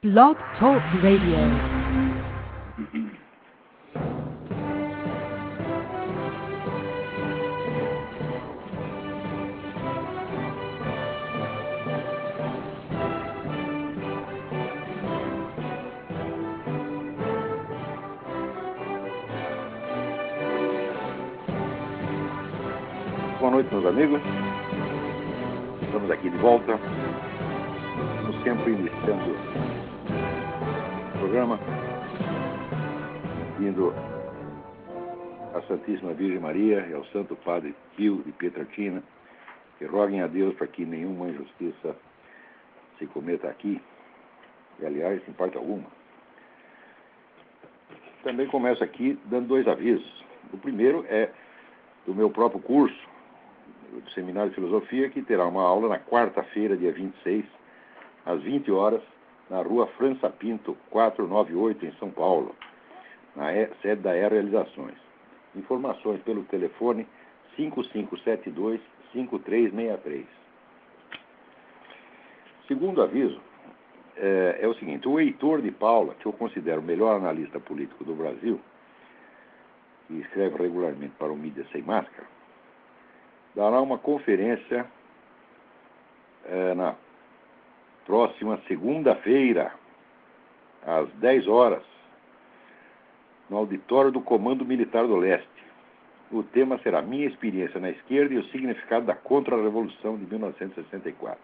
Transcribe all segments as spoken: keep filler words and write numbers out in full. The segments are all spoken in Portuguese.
Blog Talk Radio. Boa noite, meus amigos. Estamos aqui de volta. Como sempre, iniciando o programa, indo à Santíssima Virgem Maria e ao Santo Padre Pio de Pietrelcina, que roguem a Deus para que nenhuma injustiça se cometa aqui, e aliás, em parte alguma. Também começo aqui dando dois avisos. O primeiro é do meu próprio curso, do Seminário de Filosofia, que terá uma aula na quarta-feira, dia vinte e seis, às vinte horas, na rua França Pinto, quatrocentos e noventa e oito, em São Paulo, na sede da E Realizações. Informações pelo telefone cinco cinco sete dois, cinco três seis três. Segundo aviso é, é o seguinte: o Heitor de Paula, que eu considero o melhor analista político do Brasil, que escreve regularmente para o Mídia Sem Máscara, dará uma conferência é, na próxima segunda-feira, às dez horas, no auditório do Comando Militar do Leste. O tema será Minha Experiência na Esquerda e o Significado da Contra-Revolução de mil novecentos e sessenta e quatro.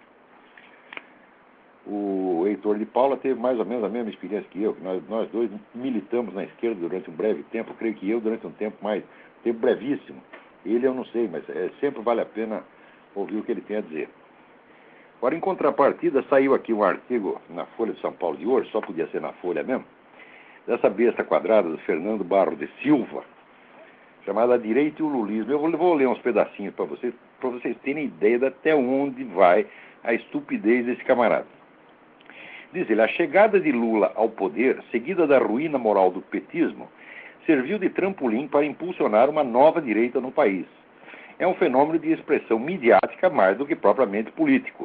O Heitor de Paula teve mais ou menos a mesma experiência que eu. Nós, nós dois militamos na esquerda durante um breve tempo, creio que eu durante um tempo mais, tempo brevíssimo. Ele eu não sei, mas é, sempre vale a pena ouvir o que ele tem a dizer. Agora, em contrapartida, saiu aqui um artigo na Folha de São Paulo de hoje, só podia ser na Folha mesmo, dessa besta quadrada do Fernando Barro de Silva, chamada Direito e o Lulismo. Eu vou, vou ler uns pedacinhos para vocês, para vocês terem ideia de até onde vai a estupidez desse camarada. Diz ele: a chegada de Lula ao poder, seguida da ruína moral do petismo, serviu de trampolim para impulsionar uma nova direita no país. É um fenômeno de expressão midiática mais do que propriamente político.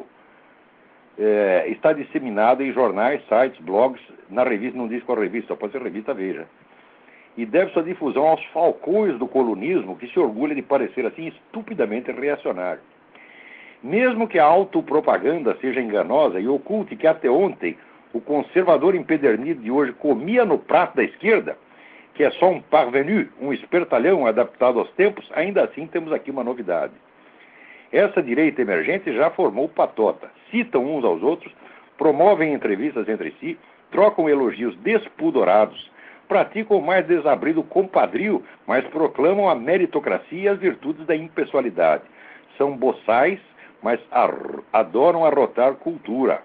É, está disseminado em jornais, sites, blogs, na revista, não diz qual revista, só pode ser revista Veja. E deve sua difusão aos falcões do colunismo, que se orgulha de parecer assim estupidamente reacionário. Mesmo que a autopropaganda seja enganosa e oculte que até ontem o conservador empedernido de hoje comia no prato da esquerda, que é só um parvenu, um espertalhão adaptado aos tempos, ainda assim temos aqui uma novidade. Essa direita emergente já formou patota, citam uns aos outros, promovem entrevistas entre si, trocam elogios despudorados, praticam o mais desabrido compadrio, mas proclamam a meritocracia e as virtudes da impessoalidade. São boçais, mas adoram arrotar cultura.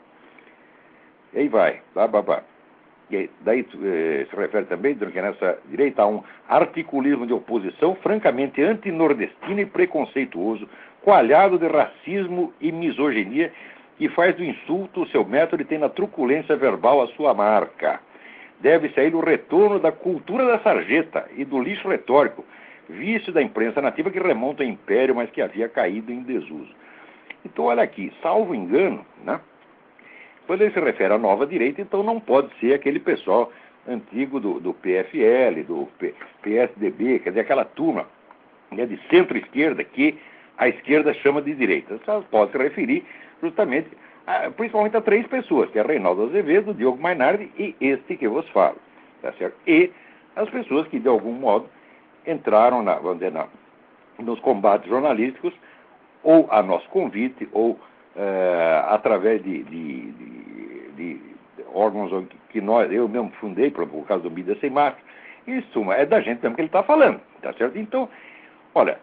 E aí vai, blá, blá, blá. E daí eh, se refere também, que nessa direita há um articulismo de oposição francamente antinordestino e preconceituoso, coalhado de racismo e misoginia, que faz do insulto o seu método e tem na truculência verbal a sua marca. Deve-se a ele o retorno da cultura da sarjeta e do lixo retórico, vício da imprensa nativa que remonta ao império, mas que havia caído em desuso. Então, olha aqui, salvo engano, né? Quando ele se refere à nova direita, então não pode ser aquele pessoal antigo do, do P F L, do P, PSDB, quer dizer, aquela turma, né, de centro-esquerda que a esquerda chama de direita. Só pode se referir justamente, a, principalmente a três pessoas, que é Reinaldo Azevedo, Diogo Mainardi e este que eu vos falo. Tá certo? E as pessoas que, de algum modo, entraram na, vamos dizer, na, nos combates jornalísticos, ou a nosso convite, ou é, através de, de, de, de órgãos que nós, eu mesmo fundei, por, por causa do Mídia Sem Máscara. Isso é da gente mesmo que ele está falando, tá certo? Então, olha,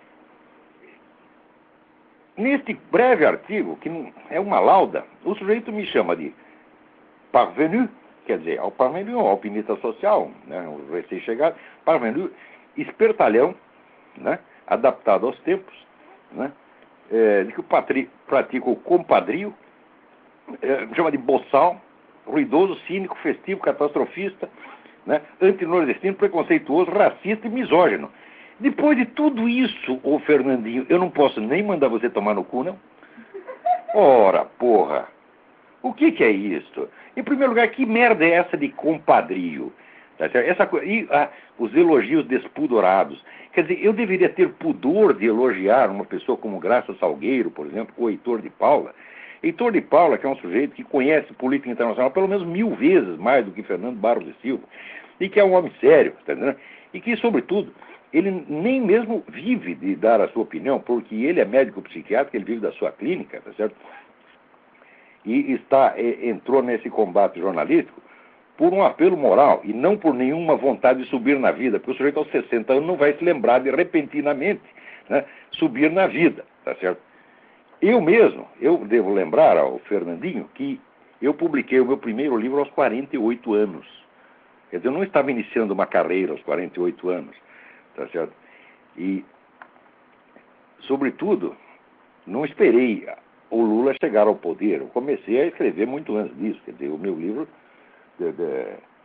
neste breve artigo, que é uma lauda, o sujeito me chama de parvenu, quer dizer, ao parvenu, ao alpinista social, né, o recém-chegado, parvenu, espertalhão, né, adaptado aos tempos, né, é, de que o patri, pratica o compadrio, é, chama de boçal, ruidoso, cínico, festivo, catastrofista, né, antinordestino, preconceituoso, racista e misógino. Depois de tudo isso, ô Fernandinho, eu não posso nem mandar você tomar no cu, não? Ora, porra! O que, que é isso? Em primeiro lugar, que merda é essa de compadrio? Tá certo? Essa, co- e ah, os elogios despudorados. Quer dizer, eu deveria ter pudor de elogiar uma pessoa como Graça Salgueiro, por exemplo, ou Heitor de Paula. Heitor de Paula, que é um sujeito que conhece política internacional pelo menos mil vezes mais do que Fernando Barros de Silva, e que é um homem sério, tá entendendo? E que, sobretudo, ele nem mesmo vive de dar a sua opinião, porque ele é médico psiquiatra, ele vive da sua clínica, tá certo? E está, e, entrou nesse combate jornalístico por um apelo moral e não por nenhuma vontade de subir na vida, porque o sujeito aos sessenta anos não vai se lembrar de repentinamente, né, subir na vida, tá certo? Eu mesmo, eu devo lembrar ao Fernandinho que eu publiquei o meu primeiro livro aos quarenta e oito anos. Quer dizer, eu não estava iniciando uma carreira aos quarenta e oito anos, tá certo? E, sobretudo, não esperei o Lula chegar ao poder. Eu comecei a escrever muito antes disso. Quer dizer, o meu livro de, de,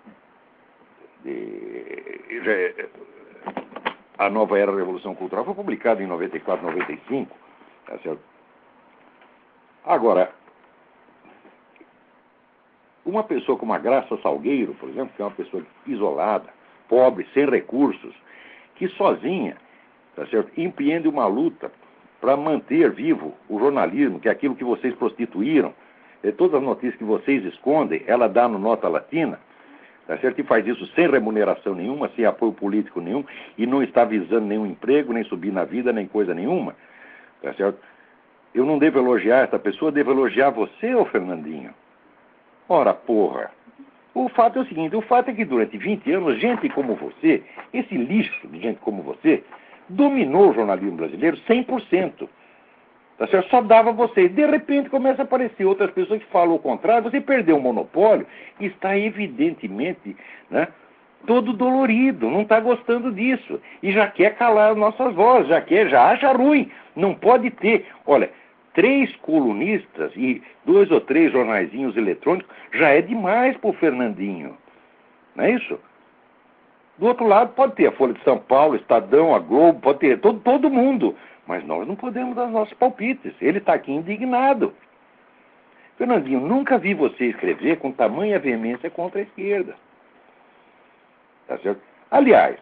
de, de, A Nova Era da Revolução Cultural foi publicado em noventa e quatro, noventa e cinco, tá certo? Agora, uma pessoa como a Graça Salgueiro, por exemplo, que é uma pessoa isolada, pobre, sem recursos, que sozinha, tá certo, empreende uma luta para manter vivo o jornalismo, que é aquilo que vocês prostituíram, e todas as notícias que vocês escondem, ela dá no Nota Latina, tá certo? E faz isso sem remuneração nenhuma, sem apoio político nenhum, e não está visando nenhum emprego, nem subir na vida, nem coisa nenhuma, tá certo? Eu não devo elogiar essa pessoa, devo elogiar você, ô Fernandinho. Ora, porra. O fato é o seguinte, o fato é que durante vinte anos, gente como você, esse lixo de gente como você, dominou o jornalismo brasileiro cem por cento. Tá certo? Só dava você. De repente começa a aparecer outras pessoas que falam o contrário, você perdeu o monopólio e está evidentemente, né, todo dolorido, não está gostando disso. E já quer calar nossas vozes, já quer, já acha ruim. Não pode ter. Olha, três colunistas e dois ou três jornaizinhos eletrônicos já é demais para o Fernandinho. Não é isso? Do outro lado, pode ter a Folha de São Paulo, Estadão, a Globo, pode ter todo, todo mundo. Mas nós não podemos dar nossos palpites. Ele está aqui indignado. Fernandinho, nunca vi você escrever com tamanha veemência contra a esquerda. Tá certo? Aliás,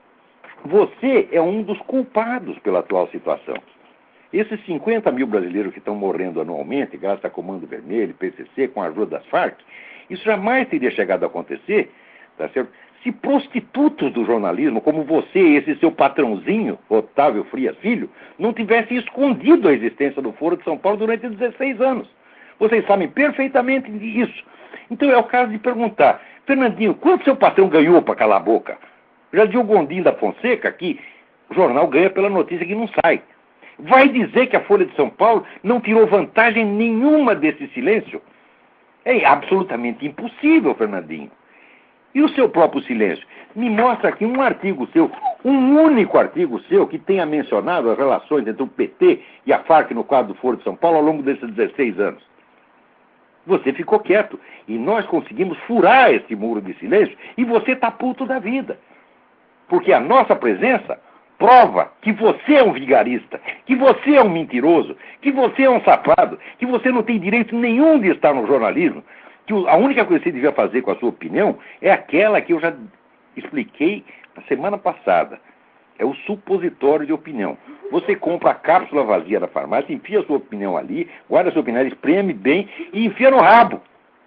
você é um dos culpados pela atual situação. Esses cinquenta mil brasileiros que estão morrendo anualmente, graças a Comando Vermelho, P C C, com a ajuda das Farc, isso jamais teria chegado a acontecer, tá certo? Se prostitutos do jornalismo, como você e esse seu patrãozinho, Otávio Frias Filho, não tivessem escondido a existência do Foro de São Paulo durante dezesseis anos. Vocês sabem perfeitamente disso. Então é o caso de perguntar, Fernandinho, quanto seu patrão ganhou para calar a boca? Já dizia o Gondim da Fonseca que o jornal ganha pela notícia que não sai. Vai dizer que a Folha de São Paulo não tirou vantagem nenhuma desse silêncio? É absolutamente impossível, Fernandinho. E o seu próprio silêncio? Me mostra aqui um artigo seu, um único artigo seu que tenha mencionado as relações entre o P T e a Farc no quadro do Foro de São Paulo ao longo desses dezesseis anos. Você ficou quieto e nós conseguimos furar esse muro de silêncio e você está puto da vida. Porque a nossa presença prova que você é um vigarista, que você é um mentiroso, que você é um safado, que você não tem direito nenhum de estar no jornalismo, que a única coisa que você devia fazer com a sua opinião é aquela que eu já expliquei na semana passada. É o supositório de opinião. Você compra a cápsula vazia da farmácia, enfia a sua opinião ali, guarda a sua opinião, espreme bem e enfia no rabo.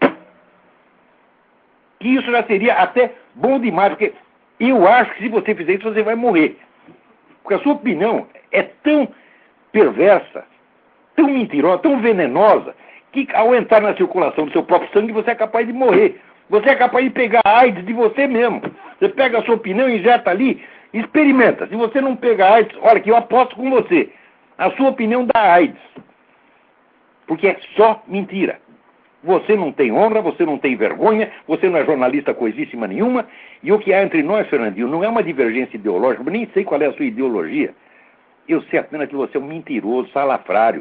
Que isso já seria até bom demais, porque eu acho que se você fizer isso, você vai morrer. Porque a sua opinião é tão perversa, tão mentirosa, tão venenosa, que ao entrar na circulação do seu próprio sangue, você é capaz de morrer. Você é capaz de pegar a AIDS de você mesmo. Você pega a sua opinião, injeta ali, experimenta. Se você não pegar AIDS, olha que eu aposto com você. A sua opinião dá AIDS. Porque é só mentira. Você não tem honra, você não tem vergonha, você não é jornalista coisíssima nenhuma. E o que há entre nós, Fernandinho, não é uma divergência ideológica, eu nem sei qual é a sua ideologia. Eu sei apenas que você é um mentiroso, salafrário.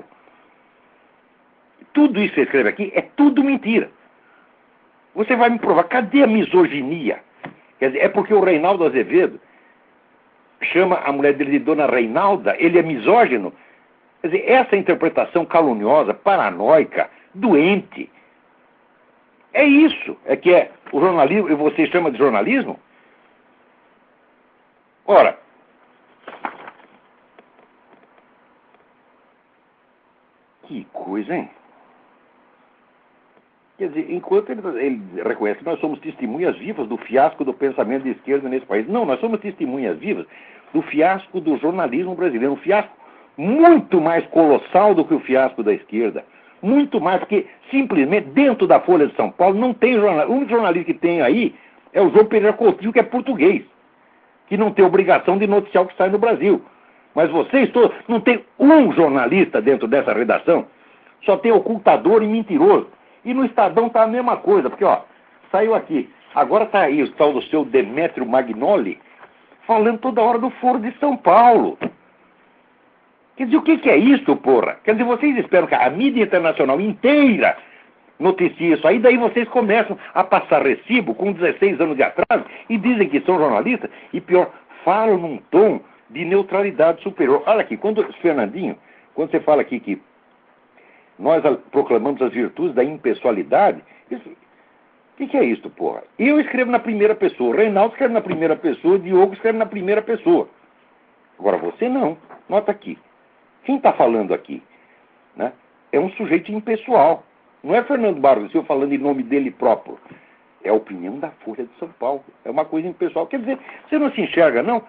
Tudo isso que você escreve aqui é tudo mentira. Você vai me provar, cadê a misoginia? Quer dizer, é porque o Reinaldo Azevedo chama a mulher dele de Dona Reinalda, ele é misógino. Quer dizer, essa interpretação caluniosa, paranoica, doente, É isso, é que é o jornalismo, e você chama de jornalismo? Ora, que coisa, hein? Quer dizer, enquanto ele, ele reconhece que nós somos testemunhas vivas do fiasco do pensamento de esquerda nesse país. Não, nós somos testemunhas vivas do fiasco do jornalismo brasileiro. Um fiasco muito mais colossal do que o fiasco da esquerda. Muito mais, porque simplesmente dentro da Folha de São Paulo não tem jornal. O único jornalista que tem aí é o João Pereira Coutinho, que é português, que não tem obrigação de noticiar o que sai no Brasil. Mas vocês todos, não tem um jornalista dentro dessa redação, só tem ocultador e mentiroso. E no Estadão tá a mesma coisa, porque, ó, saiu aqui. Agora tá aí o tal do seu Demétrio Magnoli falando toda hora do Foro de São Paulo. Quer dizer, o que, que é isso, porra? Quer dizer, vocês esperam que a mídia internacional inteira noticie isso aí, daí vocês começam a passar recibo com dezesseis anos de atraso e dizem que são jornalistas e, pior, falam num tom de neutralidade superior. Olha aqui, quando, Fernandinho, quando você fala aqui que nós proclamamos as virtudes da impessoalidade. O que, que é isso, porra? Eu escrevo na primeira pessoa, Reinaldo escreve na primeira pessoa, Diogo escreve na primeira pessoa. Agora você não. Nota aqui. Quem está falando aqui, né, é um sujeito impessoal. Não é Fernando Barros Silva falando em nome dele próprio. É a opinião da Folha de São Paulo. É uma coisa impessoal. Quer dizer, você não se enxerga, não?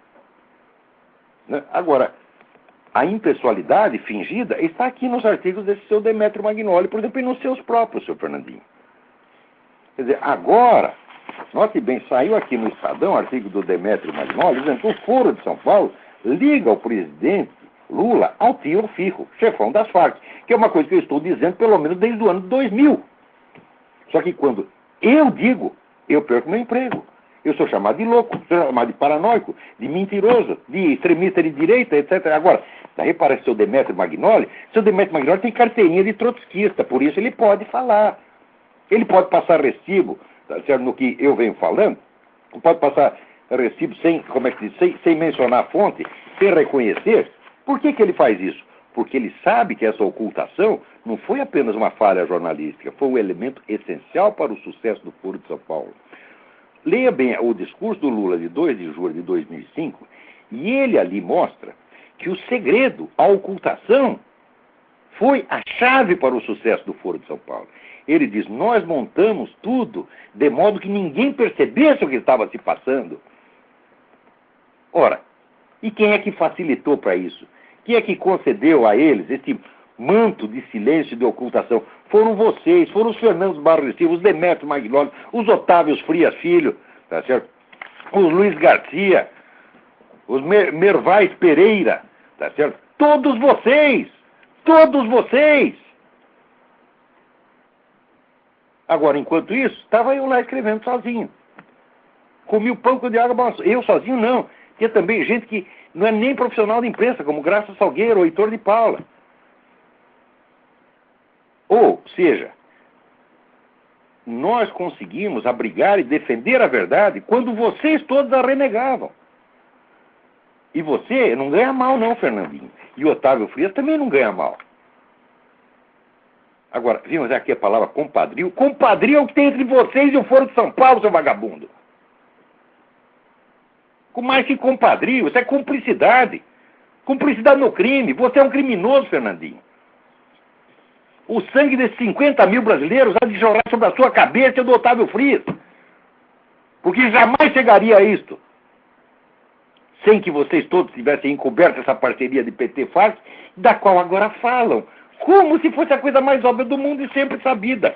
Né? Agora, a impessoalidade fingida está aqui nos artigos desse seu Demétrio Magnoli, por exemplo, e nos seus próprios, seu Fernandinho. Quer dizer, agora, note bem, saiu aqui no Estadão, artigo do Demétrio Magnoli, dizendo que o Foro de São Paulo liga o presidente Lula ao tio Fico, chefão das Farc, que é uma coisa que eu estou dizendo pelo menos desde o ano dois mil. Só que quando eu digo, eu perco meu emprego. Eu sou chamado de louco, sou chamado de paranoico, de mentiroso, de extremista de direita, etcétera. Agora, daí parece seu Demétrio Magnoli. Seu Demétrio Magnoli tem carteirinha de trotskista, por isso ele pode falar. Ele pode passar recibo, tá certo, no que eu venho falando, pode passar recibo sem, como é que diz, sem, sem mencionar a fonte, sem reconhecer. Por que que ele faz isso? Porque ele sabe que essa ocultação não foi apenas uma falha jornalística, foi um elemento essencial para o sucesso do Foro de São Paulo. Leia bem o discurso do Lula de dois de julho de dois mil e cinco, e ele ali mostra que o segredo, a ocultação, foi a chave para o sucesso do Foro de São Paulo. Ele diz, nós montamos tudo de modo que ninguém percebesse o que estava se passando. Ora, e quem é que facilitou para isso? Quem é que concedeu a eles esse manto de silêncio e de ocultação? Foram vocês, foram os Fernandos Barros Silva, os Demétrio Magnoli, os Otávios Frias Filho, tá certo? Os Luiz Garcia, os Mer Mervais Pereira, tá certo? Todos vocês, todos vocês. Agora, enquanto isso, estava eu lá escrevendo sozinho. Comi o pão com de água balançou. Eu sozinho não. Tinha também gente que não é nem profissional de imprensa, como Graça Salgueiro ou Heitor de Paula. Ou seja, nós conseguimos abrigar e defender a verdade quando vocês todos a renegavam. E você não ganha mal não, Fernandinho. E o Otávio Frias também não ganha mal. Agora, vimos aqui a palavra compadrio. Compadrio é o que tem entre vocês e o Foro de São Paulo, seu vagabundo. Com mais que compadrio, isso é cumplicidade. Cumplicidade no crime. Você é um criminoso, Fernandinho. O sangue desses cinquenta mil brasileiros há de jorrar sobre a sua cabeça e do Otávio Frias. Porque jamais chegaria a isto sem que vocês todos tivessem encoberto essa parceria de P T-Farc, da qual agora falam, como se fosse a coisa mais óbvia do mundo e sempre sabida.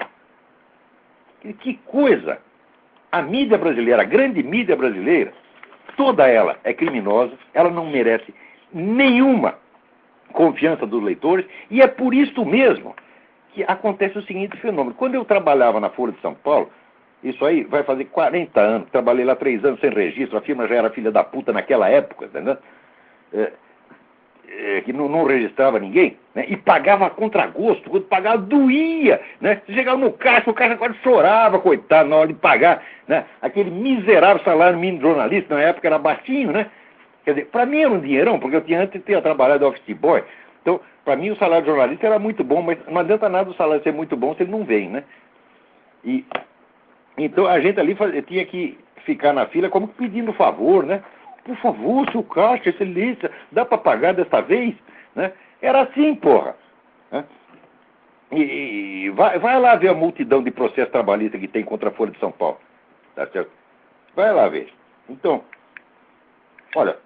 Que coisa! A mídia brasileira, a grande mídia brasileira, toda ela é criminosa, ela não merece nenhuma confiança dos leitores, e é por isso mesmo que acontece o seguinte fenômeno. Quando eu trabalhava na Folha de São Paulo, isso aí vai fazer quarenta anos, trabalhei lá três anos sem registro, a firma já era filha da puta naquela época, entendeu? É, é, que não, não registrava ninguém, né? E pagava a contragosto, quando pagava doía, né? Você chegava no caixa, o caixa quase chorava, coitado, na hora de pagar, né? Aquele miserável salário mínimo de jornalista, na época era baixinho, né? Quer dizer, para mim era um dinheirão, porque eu tinha antes tinha trabalhado de office boy, então, para mim o salário de jornalista era muito bom, mas não adianta nada o salário ser muito bom se ele não vem, né? E, então a gente ali faz, tinha que ficar na fila como pedindo favor, né? Por favor, seu Caixa, excelência, dá para pagar desta vez? Né? Era assim, porra. Né? E, e vai, vai lá ver a multidão de processo trabalhista que tem contra a Folha de São Paulo. Tá certo? Vai lá ver. Então, olha,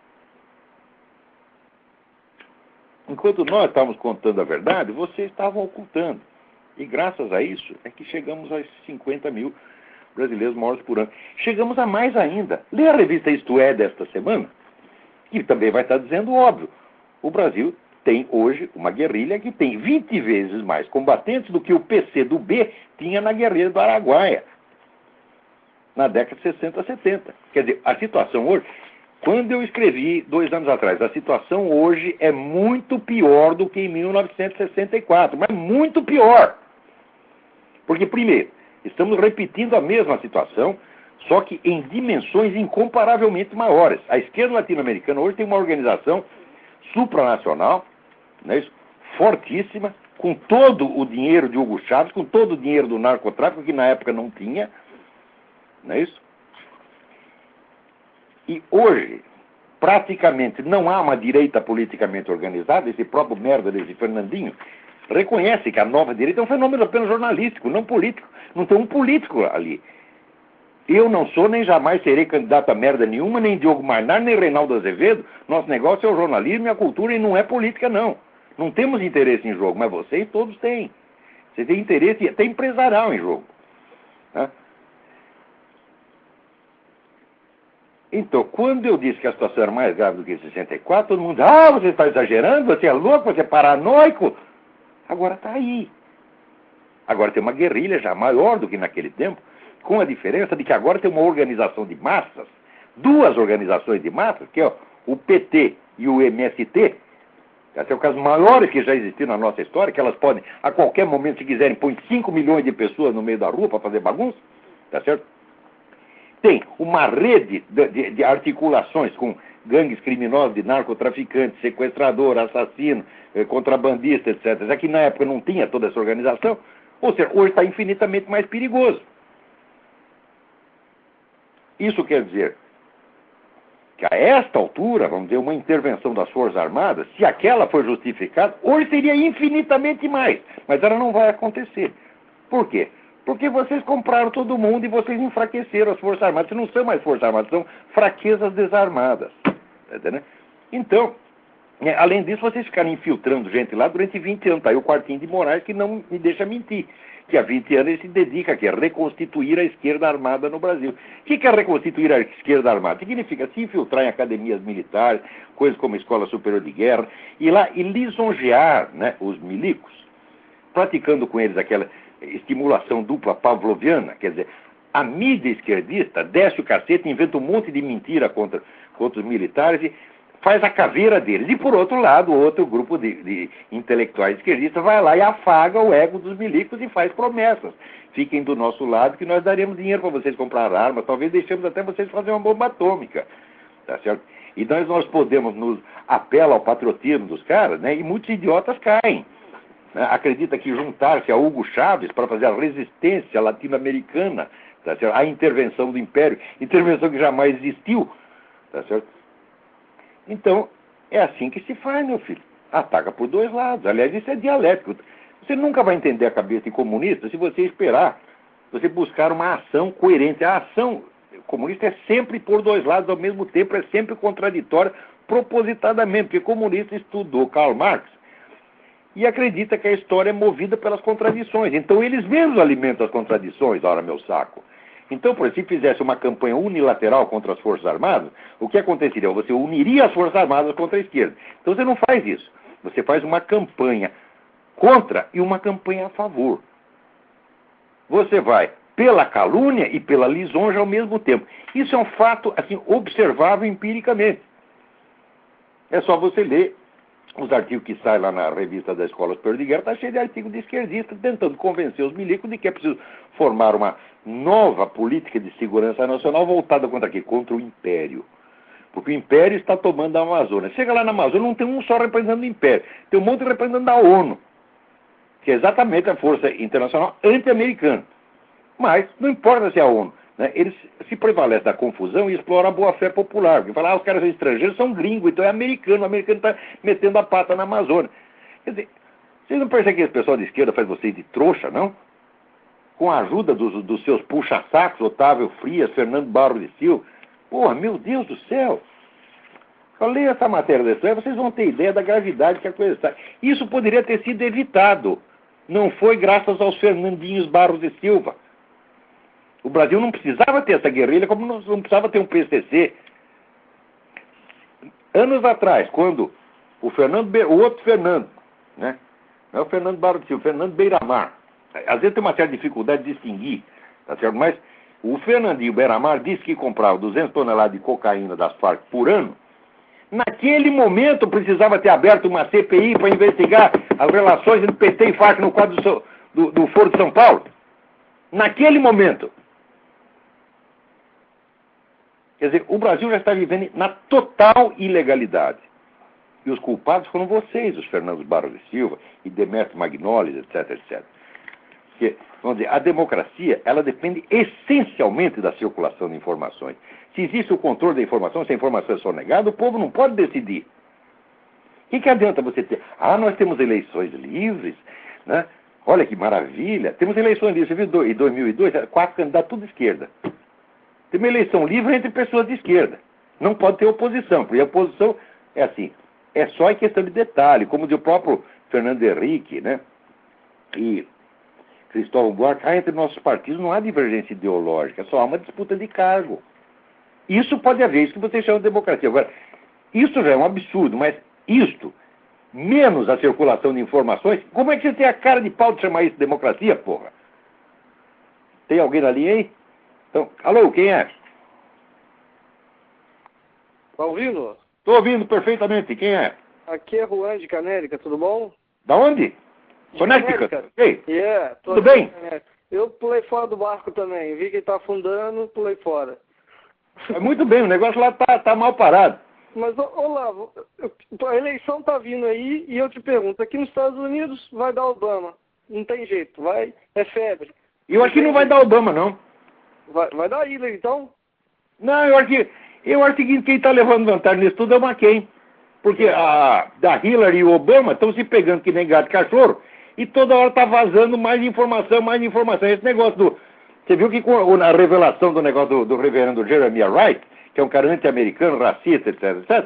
enquanto nós estávamos contando a verdade, vocês estavam ocultando. E graças a isso é que chegamos aos cinquenta mil brasileiros mortos por ano. Chegamos a mais ainda. Lê a revista Isto É desta semana, que também vai estar dizendo óbvio. O Brasil tem hoje uma guerrilha que tem vinte vezes mais combatentes do que o P C do B tinha na guerrilha do Araguaia, na década de sessenta, setenta. Quer dizer, a situação hoje, quando eu escrevi dois anos atrás, a situação hoje é muito pior do que em mil novecentos e sessenta e quatro, mas muito pior. Porque, primeiro, estamos repetindo a mesma situação, só que em dimensões incomparavelmente maiores. A esquerda latino-americana hoje tem uma organização supranacional, não é isso? Fortíssima, com todo o dinheiro de Hugo Chávez, com todo o dinheiro do narcotráfico, que na época não tinha, não é isso? E hoje, praticamente, não há uma direita politicamente organizada. Esse próprio merda desse Fernandinho reconhece que a nova direita é um fenômeno apenas jornalístico, não político. Não tem um político ali. Eu não sou, nem jamais serei candidato a merda nenhuma, nem Diogo Mainar, nem Reinaldo Azevedo. Nosso negócio é o jornalismo e a cultura e não é política, não. Não temos interesse em jogo, mas vocês todos têm. Você tem interesse até empresarial em jogo. Né? Então, quando eu disse que a situação era mais grave do que sessenta e quatro, todo mundo diz, ah, você está exagerando, você é louco, você é paranoico. Agora está aí. Agora tem uma guerrilha já maior do que naquele tempo, com a diferença de que agora tem uma organização de massas, duas organizações de massas, que é o P T e o M S T, que são os maiores que já existiram na nossa história, que elas podem, a qualquer momento, se quiserem, pôr cinco milhões de pessoas no meio da rua para fazer bagunça, tá certo? Tem uma rede de, de, de articulações com gangues criminosos de narcotraficantes, sequestrador, assassino, eh, contrabandista, etcétera. Já que na época não tinha toda essa organização, ou seja, hoje está infinitamente mais perigoso. Isso quer dizer que a esta altura, vamos dizer, uma intervenção das Forças Armadas, se aquela for justificada, hoje seria infinitamente mais, mas ela não vai acontecer. Por quê? Porque vocês compraram todo mundo e vocês enfraqueceram as Forças Armadas. Não são mais Forças Armadas, são fraquezas desarmadas. Tá entendendo? Então, é, além disso, vocês ficaram infiltrando gente lá durante vinte anos. Tá aí o Quartinho de Moraes, que não me deixa mentir. Que há vinte anos ele se dedica aqui a reconstituir a esquerda armada no Brasil. O que é reconstituir a esquerda armada? Significa se infiltrar em academias militares, coisas como a Escola Superior de Guerra, ir lá e lisonjear, né, os milicos, praticando com eles aquela estimulação dupla pavloviana, quer dizer, a mídia esquerdista desce o cacete, inventa um monte de mentira contra, contra os militares e faz a caveira deles. E, por outro lado, outro grupo de, de intelectuais esquerdistas vai lá e afaga o ego dos milicos e faz promessas. Fiquem do nosso lado que nós daremos dinheiro para vocês comprar armas, talvez deixemos até vocês fazer uma bomba atômica. Tá certo? E nós, nós podemos nos apelar ao patriotismo dos caras, né? E muitos idiotas caem. Né? Acredita que juntar-se a Hugo Chávez para fazer a resistência latino-americana, tá certo? A intervenção do Império, intervenção que jamais existiu, tá certo? Então, é assim que se faz, meu filho. Ataca por dois lados. Aliás, isso é dialético. Você nunca vai entender a cabeça de comunista se você esperar, você buscar uma ação coerente. A ação comunista é sempre por dois lados ao mesmo tempo, é sempre contraditória, propositadamente, porque comunista estudou Karl Marx e acredita que a história é movida pelas contradições. Então, eles mesmos alimentam as contradições, ora, meu saco. Então, por exemplo, se fizesse uma campanha unilateral contra as Forças Armadas, o que aconteceria? Você uniria as Forças Armadas contra a esquerda. Então, você não faz isso. Você faz uma campanha contra e uma campanha a favor. Você vai pela calúnia e pela lisonja ao mesmo tempo. Isso é um fato, assim, observável empiricamente. É só você ler os artigos que saem lá na revista da Escola Superior de Guerra, está cheio de artigos de esquerdistas tentando convencer os milicos de que é preciso formar uma nova política de segurança nacional voltada contra quê? Contra o Império. Porque o Império está tomando a Amazônia. Chega lá na Amazônia, não tem um só representante do Império. Tem um monte de representante da ONU, que é exatamente a força internacional anti-americana. Mas não importa se é a ONU. Né? Eles se prevalecem da confusão e exploram a boa-fé popular. Porque falam, ah, os caras são estrangeiros, são gringos, então é americano. O americano está metendo a pata na Amazônia. Quer dizer, vocês não percebem que esse pessoal de esquerda faz vocês de trouxa, não? Com a ajuda dos, dos seus puxa-sacos, Otávio Frias, Fernando Barros de Silva. Porra, meu Deus do céu! Só leia essa matéria da história, vocês vão ter ideia da gravidade que a coisa está. Isso poderia ter sido evitado. Não foi graças aos Fernandinhos Barros de Silva. O Brasil não precisava ter essa guerrilha, como não, não precisava ter um P C C. Anos atrás, quando o Fernando, Be... o outro Fernando, né? Não é o Fernando Barros de Silva, o Fernando Beiramar. Às vezes tem uma certa dificuldade de distinguir, tá certo? Mas o Fernandinho Beiramar disse que comprava duzentas toneladas de cocaína das Farc por ano. Naquele momento precisava ter aberto uma C P I para investigar as relações entre P T e Farc no quadro do, do, do Foro de São Paulo. Naquele momento. Quer dizer, o Brasil já está vivendo na total ilegalidade. E os culpados foram vocês, os Fernandos Barros de Silva e Demetrio Magnolis, etc, etcétera. Porque, vamos dizer, a democracia, ela depende essencialmente da circulação de informações. Se existe o controle da informação, se a informação é sonegada, o povo não pode decidir. O que, que adianta você ter? Ah, nós temos eleições livres, né? Olha que maravilha. Temos eleições livres. Você viu em dois mil e dois, quatro candidatos tudo de esquerda. Tem uma eleição livre entre pessoas de esquerda. Não pode ter oposição, porque a oposição é assim, é só em questão de detalhe, como diz o próprio Fernando Henrique, né? E Cristóvão Buarque, ah, entre nossos partidos não há divergência ideológica, só há uma disputa de cargo. Isso pode haver, isso que vocês chamam de democracia. Agora, isso já é um absurdo, mas isto, menos a circulação de informações, como é que você tem a cara de pau de chamar isso de democracia, porra? Tem alguém na linha aí? Então, alô, quem é? Tá ouvindo? Estou ouvindo perfeitamente, quem é? Aqui é Juan de Canérica, tudo bom? Da onde? De Connecticut. Canérica. Ei, Yeah, tô tudo aqui bem? em Canérica. Eu pulei fora do barco também, vi que ele tá afundando, pulei fora. É muito bem, o negócio lá tá, tá mal parado. Mas, ô, Olavo, eu- a eleição tá vindo aí e eu te pergunto, aqui nos Estados Unidos vai dar Obama, não tem jeito, vai, é febre. E eu acho que não vai dar Obama, não. Vai, vai dar Hillary, então? Não, eu acho que, eu acho que quem está levando vantagem nisso tudo é o McCain. Porque a, da Hillary e o Obama estão se pegando que nem gato e cachorro e toda hora está vazando mais informação, mais informação. Esse negócio do... Você viu que com a revelação do negócio do, do reverendo Jeremiah Wright, que é um cara anti-americano, racista, etc, etcétera,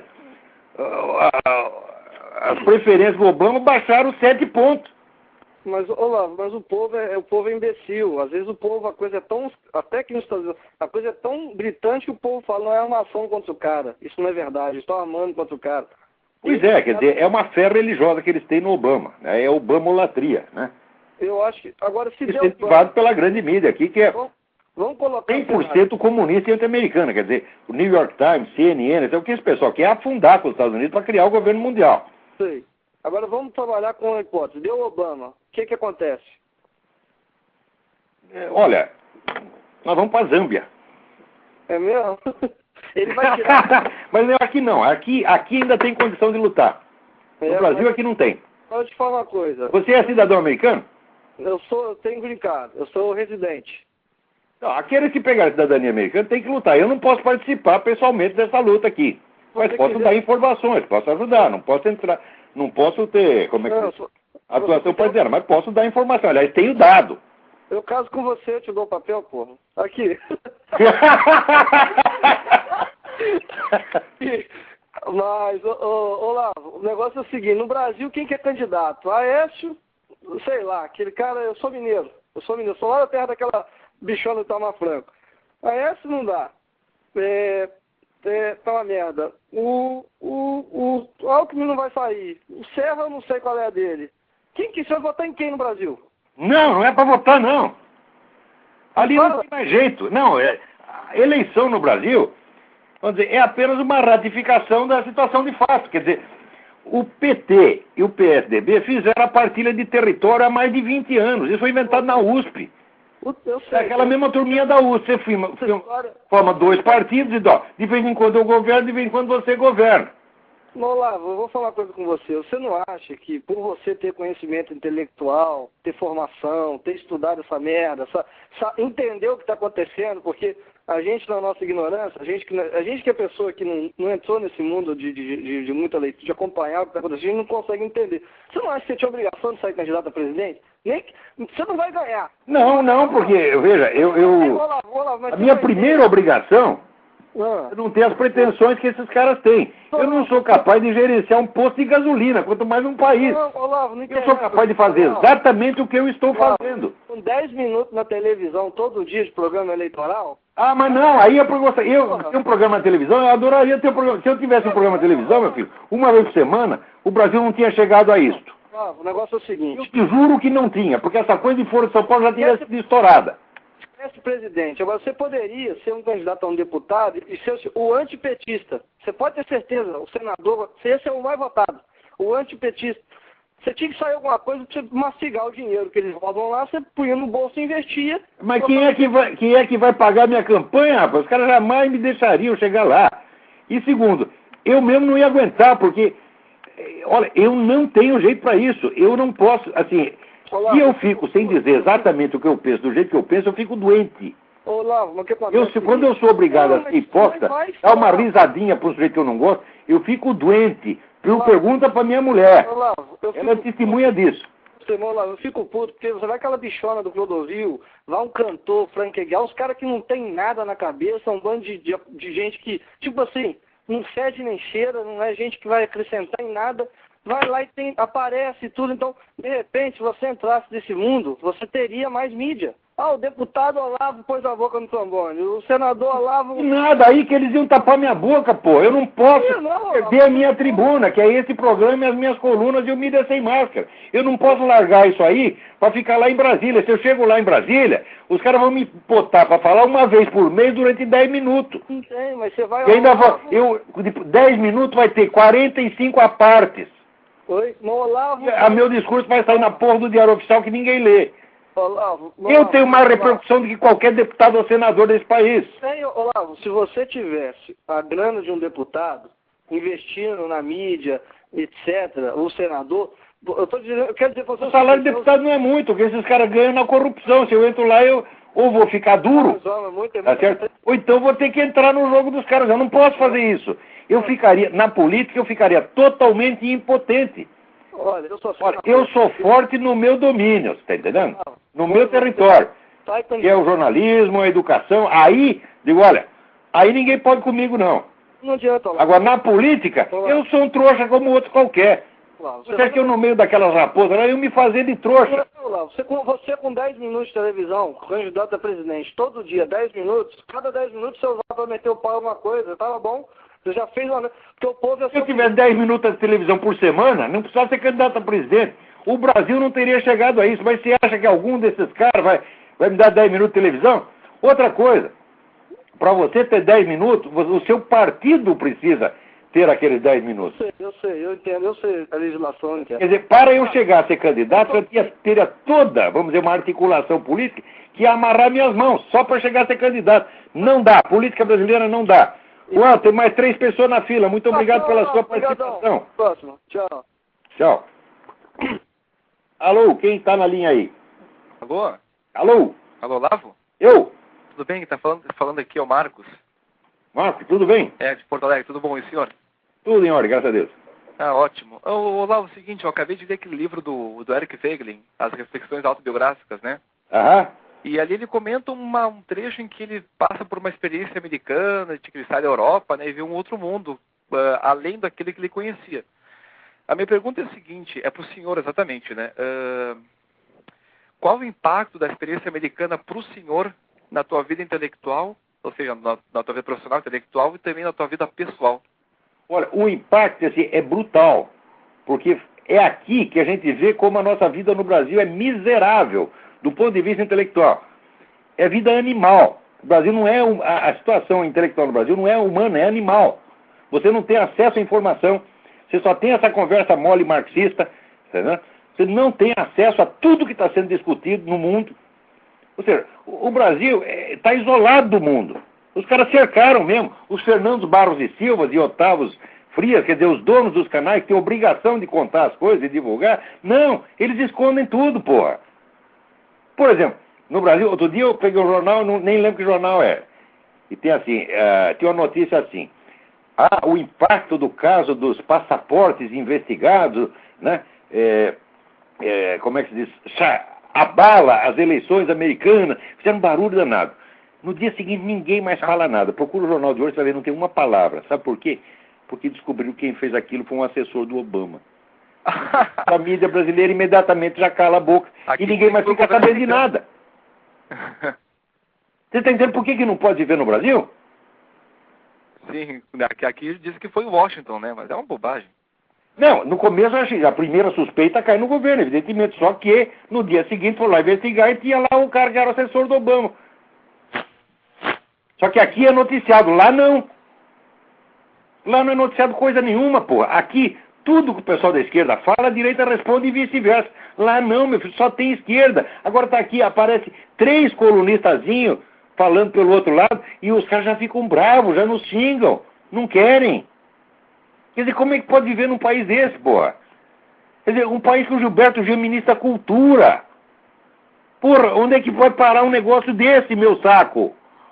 as preferências do Obama baixaram sete pontos. Mas, Olavo, mas o povo é, o povo é imbecil. Às vezes o povo, a coisa é tão... Até que nos Estados Unidos, a coisa é tão gritante que o povo fala, não é armação contra o cara. Isso não é verdade, estão armando contra o cara. Pois é, quer dizer, é uma fé religiosa que eles têm no Obama, né? É Obamolatria, né? Eu acho que... Agora, se der Incentivado pela grande mídia aqui, que é Vamos, vamos colocar... cem por cento comunista e anti-americana. Quer dizer, o New York Times, C N N, é o que esse pessoal quer afundar com os Estados Unidos para criar o governo mundial. Sei. Agora vamos trabalhar com a hipótese. Deu Obama, o que que acontece? É, olha, nós vamos para a Zâmbia. É mesmo? Ele vai tirar... Mas eu aqui não, aqui, aqui ainda tem condição de lutar. No É, Brasil mas- aqui não tem. Deixa eu te falar uma coisa. Você é cidadão americano? Eu sou, eu tenho green card, eu sou residente. Não, aqueles que pegaram a cidadania americana têm que lutar. Eu não posso participar pessoalmente dessa luta aqui. Mas você posso quiser- dar informações, posso ajudar, não posso entrar, não posso ter, como é que Não, eu sou- atuação você- partidária, mas posso dar informação. Aliás, tenho dado. Eu caso com você, eu te dou o papel, porra. Aqui. Mas, ô, ô, Olavo, o negócio é o seguinte, no Brasil, quem que é candidato? Aécio, sei lá, aquele cara, eu sou mineiro, eu sou mineiro, sou lá da terra daquela bichona do Tamar Franco. Aécio não dá. É, é, tá uma merda. O, o, o Alckmin não vai sair. O Serra eu não sei qual é a dele. Quem que você vai votar em quem no Brasil? Não, não é para votar, não. Ali não Fala. tem mais jeito. Não, é, a eleição no Brasil, vamos dizer, é apenas uma ratificação da situação de fato. Quer dizer, o P T e o P S D B fizeram a partilha de território há mais de vinte anos. Isso foi inventado na U S P. O- Eu É sei. aquela mesma turminha da U S P. Você firma, Essa firma- história- forma dois partidos e, ó, de vez em quando eu governo, de vez em quando você governa. Olavo, eu vou falar uma coisa com você. Você não acha que por você ter conhecimento intelectual, ter formação, ter estudado essa merda, essa, essa, entender o que está acontecendo, porque a gente, na nossa ignorância, a gente que, a gente que é pessoa que não, não entrou nesse mundo de, de, de, de muita leitura, de acompanhar o que está acontecendo, a gente não consegue entender. Você não acha que você tinha obrigação de sair candidato a presidente? Nem que, você não vai ganhar. Não, não, porque, veja, eu, eu Olavo, Olavo, mas a você minha vai primeira ter- obrigação Ah. é não ter as pretensões que esses caras têm. Eu não sou capaz de gerenciar um posto de gasolina, quanto mais um país. Não, Olavo, não Eu interessa. sou capaz de fazer Olavo, exatamente o que eu estou Olavo, fazendo. Com dez minutos na televisão, todo dia de programa eleitoral, Ah, mas não, aí é por gostar. Eu tenho um programa na televisão, eu adoraria ter um programa. Se eu tivesse um programa na televisão, meu filho, uma vez por semana, o Brasil não tinha chegado a isto. Olavo, o negócio é o Eu seguinte. te juro que não tinha, porque essa coisa de Fora de São Paulo já tinha sido estourada. Esse presidente, agora você poderia ser um candidato a um deputado e ser o antipetista. Você pode ter certeza, o senador, você ia ser o mais votado, o antipetista. Você tinha que sair alguma coisa para você mastigar o dinheiro que eles roubam lá, você punha no bolso e investia. Mas quem é que vai, quem é que vai pagar minha campanha, rapaz? Os caras jamais me deixariam chegar lá. E segundo, eu mesmo não ia aguentar, porque, eh, olha, eu não tenho jeito para isso. Eu não posso, assim, se eu fico sem dizer exatamente o que eu penso, do jeito que eu penso, eu fico doente. Olavo, mas o que acontece Eu, é o se, quando eu seguinte, sou obrigado não, a ser mas- hipócrita, mas vai dar uma falar. risadinha para um sujeito que eu não gosto, eu fico doente. Eu Olavo. pergunta para minha mulher. Olavo, eu Ela é fico- testemunha disso. Olavo, eu fico puto, porque você vai aquela bichona do Clodovil, vai um cantor, Frank Aguiar, uns caras que não tem nada na cabeça, um bando de, de, de gente que, tipo assim, não fede nem cheira, não é gente que vai acrescentar em nada, vai lá e tem, aparece tudo, então, de repente, se você entrasse nesse mundo, você teria mais mídia. Ah, o deputado Olavo pôs a boca no trombone, o senador Olavo... E nada, aí que eles iam tapar minha boca, pô. Eu não posso Ih, não, perder a minha tribuna, que é esse programa e as minhas colunas e o Mídia Sem Máscara. Eu não posso largar isso aí para ficar lá em Brasília. Se eu chego lá em Brasília, os caras vão me botar para falar uma vez por mês durante dez minutos. Não tem, mas você vai... E ainda vou, Olavo- eu, de dez minutos vai ter quarenta e cinco apartes. Oi, no Olavo... E a meu discurso vai sair na porra do Diário Oficial que ninguém lê. Olavo, Eu Olavo, tenho mais Olavo. repercussão do que qualquer deputado ou senador desse país. Tem, Olavo, se você tivesse a grana de um deputado, investindo na mídia, etcétera, o senador, eu, tô dizendo, eu quero dizer para você... O salário de deputado não é muito, porque esses caras ganham na corrupção. Se eu entro lá, eu ou vou ficar duro, muito, é tá muito- certo? Ou então vou ter que entrar no jogo dos caras. Eu não posso fazer isso. Eu ficaria, na política, eu ficaria totalmente impotente. Olha, eu sou Olha, eu sou forte no meu domínio, você tá entendendo? No meu território, Sai que é o jornalismo, a educação. Aí, digo, olha, aí ninguém pode comigo, não. Não adianta, Olavo. Agora, na política, eu sou um trouxa como outro qualquer. Olavo, Você acha que eu, no meio daquelas raposas, eu ia me fazer de trouxa? Olavo, você, com, você com dez minutos de televisão, candidato a presidente, todo dia, dez minutos, cada dez minutos você usava para meter o pau em alguma coisa, tava bom? Você já fez uma... Porque o povo é Se eu tivesse dez minutos de televisão por semana, não precisava ser candidato a presidente. O Brasil não teria chegado a isso. Mas você acha que algum desses caras vai, vai me dar dez minutos de televisão? Outra coisa, para você ter dez minutos, o seu partido precisa ter aqueles dez minutos. Eu sei, eu sei, eu entendo, eu sei a legislação, eu entendo. Quer dizer, para eu chegar a ser candidato, eu tinha, teria toda, vamos dizer, uma articulação política que ia amarrar minhas mãos, só para chegar a ser candidato. Não dá, política brasileira não dá. Ué, tem mais três pessoas na fila. Muito obrigado pela sua participação. Próximo. Tchau. Tchau. Alô, quem está na linha aí? Alô? Alô? Alô, Olavo? Eu? Tudo bem? Está falando, falando aqui é o Marcos. Marco, tudo bem? É, de Porto Alegre. Tudo bom, e o senhor? Tudo em ordem, graças a Deus. Ah, ótimo. Ô, Olavo, é o seguinte, eu acabei de ler aquele livro do, do Eric Feiglin, As Reflexões Autobiográficas, né? Aham. E ali ele comenta uma, um trecho em que ele passa por uma experiência americana, de que ele sai da Europa, né, e vê um outro mundo, uh, além daquele que ele conhecia. A minha pergunta é a seguinte, é para o senhor exatamente, né? Uh, qual o impacto da experiência americana para o senhor na tua vida intelectual, ou seja, na, na tua vida profissional, intelectual, e também na tua vida pessoal? Olha, o impacto assim, é brutal, porque é aqui que a gente vê como a nossa vida no Brasil é miserável, do ponto de vista intelectual. É vida animal. O Brasil não é um, a, a situação intelectual no Brasil não é humana, é animal. Você não tem acesso à informação, você só tem essa conversa mole marxista, entendeu? Você não tem acesso a tudo que está sendo discutido no mundo. Ou seja, o, o Brasil está isolado do mundo. Os caras cercaram mesmo. Os Fernandos Barros e Silva e Otávio frias, quer dizer, os donos dos canais têm obrigação de contar as coisas e divulgar. Não, eles escondem tudo, porra. Por exemplo, no Brasil, outro dia eu peguei um jornal, não, nem lembro que jornal é. E tem assim, uh, tem uma notícia assim. Ah, o impacto do caso dos passaportes investigados, né? É, é, como é que se diz? Abala as eleições americanas, fizeram um barulho danado. No dia seguinte ninguém mais fala nada. Procura o jornal de hoje, você vai ver, não tem uma palavra. Sabe por quê? Porque descobriu que quem fez aquilo foi um assessor do Obama. A mídia brasileira imediatamente já cala a boca. Aqui e ninguém mais fica sabendo de nada. Você está entendendo por que, que não pode viver no Brasil? Sim, aqui, aqui diz que foi Washington, né? Mas é uma bobagem. Não, no começo a primeira suspeita cai no governo, evidentemente. Só que no dia seguinte foi lá investigar e tinha lá o cara que era assessor do Obama. Só que aqui é noticiado, lá não. Lá não é noticiado coisa nenhuma, porra. Aqui, tudo que o pessoal da esquerda fala, a direita responde e vice-versa. Lá não, meu filho, só tem esquerda. Agora tá aqui, aparece três colunistazinhos falando pelo outro lado e os caras já ficam bravos, já nos xingam. Não querem. Quer dizer, como é que pode viver num país desse, porra? Quer dizer, um país que o Gilberto Gil é ministro da Cultura. Porra, onde é que pode parar um negócio desse, meu saco?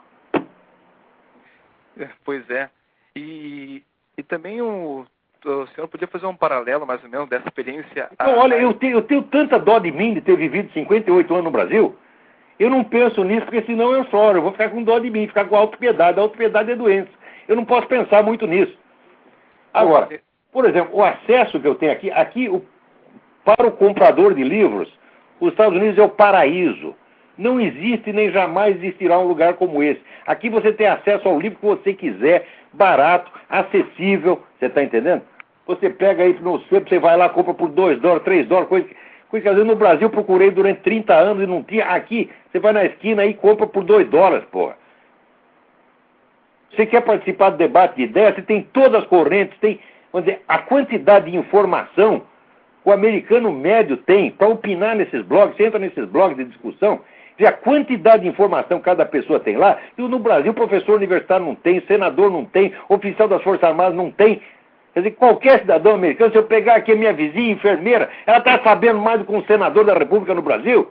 Pois é. E, e também o, o senhor podia fazer um paralelo, mais ou menos, dessa experiência... Então, a... olha, eu tenho, eu tenho tanta dó de mim de ter vivido cinquenta e oito anos no Brasil, eu não penso nisso, porque senão eu choro. Eu vou ficar com dó de mim, ficar com autopiedade. A autopiedade é doença. Eu não posso pensar muito nisso. Agora, por exemplo, o acesso que eu tenho aqui, aqui o, para o comprador de livros, os Estados Unidos é o paraíso. Não existe nem jamais existirá um lugar como esse. Aqui você tem acesso ao livro que você quiser, barato, acessível, você está entendendo? Você pega aí no sebo, você vai lá, compra por dois dólares, três dólares, coisa que, coisa que às vezes no Brasil eu procurei durante trinta anos e não tinha. Aqui, você vai na esquina e compra por dois dólares, porra. Você quer participar do debate de ideias, você tem todas as correntes, tem, vamos dizer, a quantidade de informação que o americano médio tem para opinar nesses blogs, você entra nesses blogs de discussão, e a quantidade de informação que cada pessoa tem lá, e no Brasil o professor universitário não tem, senador não tem, oficial das Forças Armadas não tem. Quer dizer, qualquer cidadão americano, se eu pegar aqui a minha vizinha, enfermeira, ela está sabendo mais do que um senador da República no Brasil.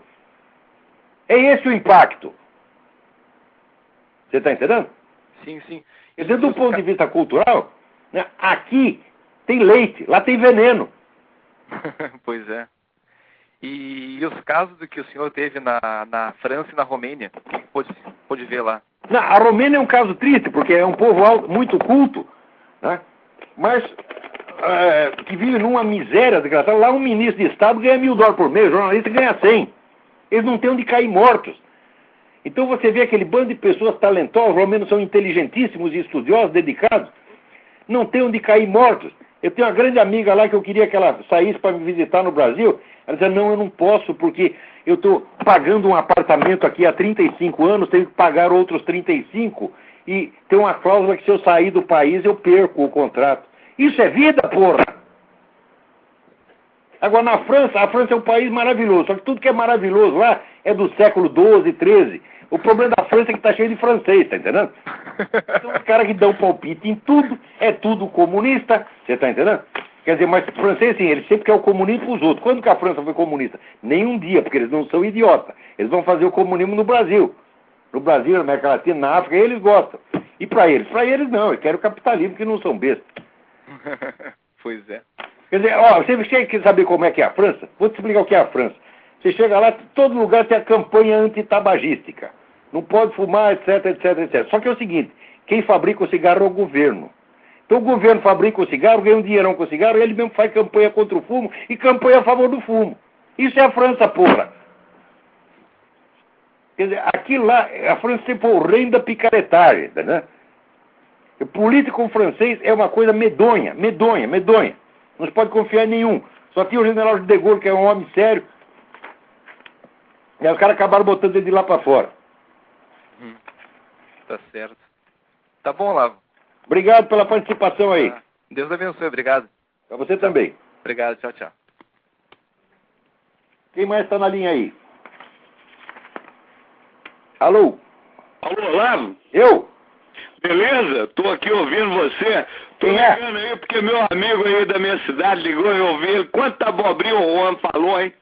É esse o impacto. Você está entendendo? Sim, sim. Quer dizer, do ponto de vista cultural, né, aqui tem leite, lá tem veneno. Pois é. E, e os casos do que o senhor teve na, na França e na Romênia, o que pôde, pôde ver lá? Não, a Romênia é um caso triste, porque é um povo alto, muito culto, né? Mas é, que vive numa miséria desgraçada. Lá um ministro de Estado ganha mil dólares por mês, o jornalista ganha cem. Eles não têm onde cair mortos. Então você vê aquele bando de pessoas talentosas, os romanos são inteligentíssimos e estudiosos, dedicados, não tem onde cair mortos. Eu tenho uma grande amiga lá que eu queria que ela saísse para me visitar no Brasil. Ela dizia, não, eu não posso, porque eu estou pagando um apartamento aqui há trinta e cinco anos, tenho que pagar outros trinta e cinco, e tem uma cláusula que se eu sair do país eu perco o contrato. Isso é vida, porra! Agora, na França, a França é um país maravilhoso, só que tudo que é maravilhoso lá é do século doze, treze. O problema da França é que está cheio de francês, tá entendendo? São os caras que dão palpite em tudo, é tudo comunista, você tá entendendo? Quer dizer, mas francês, sim, eles sempre querem o comunismo para os outros. Quando que a França foi comunista? Nenhum dia, porque eles não são idiotas. Eles vão fazer o comunismo no Brasil. No Brasil, na América Latina, na África, eles gostam. E para eles? Para eles não, eles querem o capitalismo, que não são bestas. Pois é. Quer dizer, ó, você quer saber como é que é a França? Vou te explicar o que é a França. Você chega lá, todo lugar tem a campanha antitabagística. Não pode fumar, etc, etc, etcétera. Só que é o seguinte, quem fabrica o cigarro é o governo. Então o governo fabrica o cigarro, ganha um dinheirão com o cigarro, e ele mesmo faz campanha contra o fumo e campanha a favor do fumo. Isso é a França, porra. Quer dizer, aqui lá, a França sempre foi o reino da picaretagem, né? O político francês é uma coisa medonha, medonha, medonha. Não se pode confiar em nenhum. Só tinha o general de Gaulle, que é um homem sério. E aí os caras acabaram botando ele de lá para fora. Hum, tá certo. Tá bom, Olavo. Obrigado pela participação aí. Ah, Deus abençoe, obrigado. Para você também. Obrigado, tchau, tchau. Quem mais está na linha aí? Alô? Alô, Olavo? Eu? Beleza? Tô aqui ouvindo você. Quem é? ligando aí porque meu amigo aí da minha cidade ligou e eu ouvi ele. Quanta abobrinha o Juan falou, hein?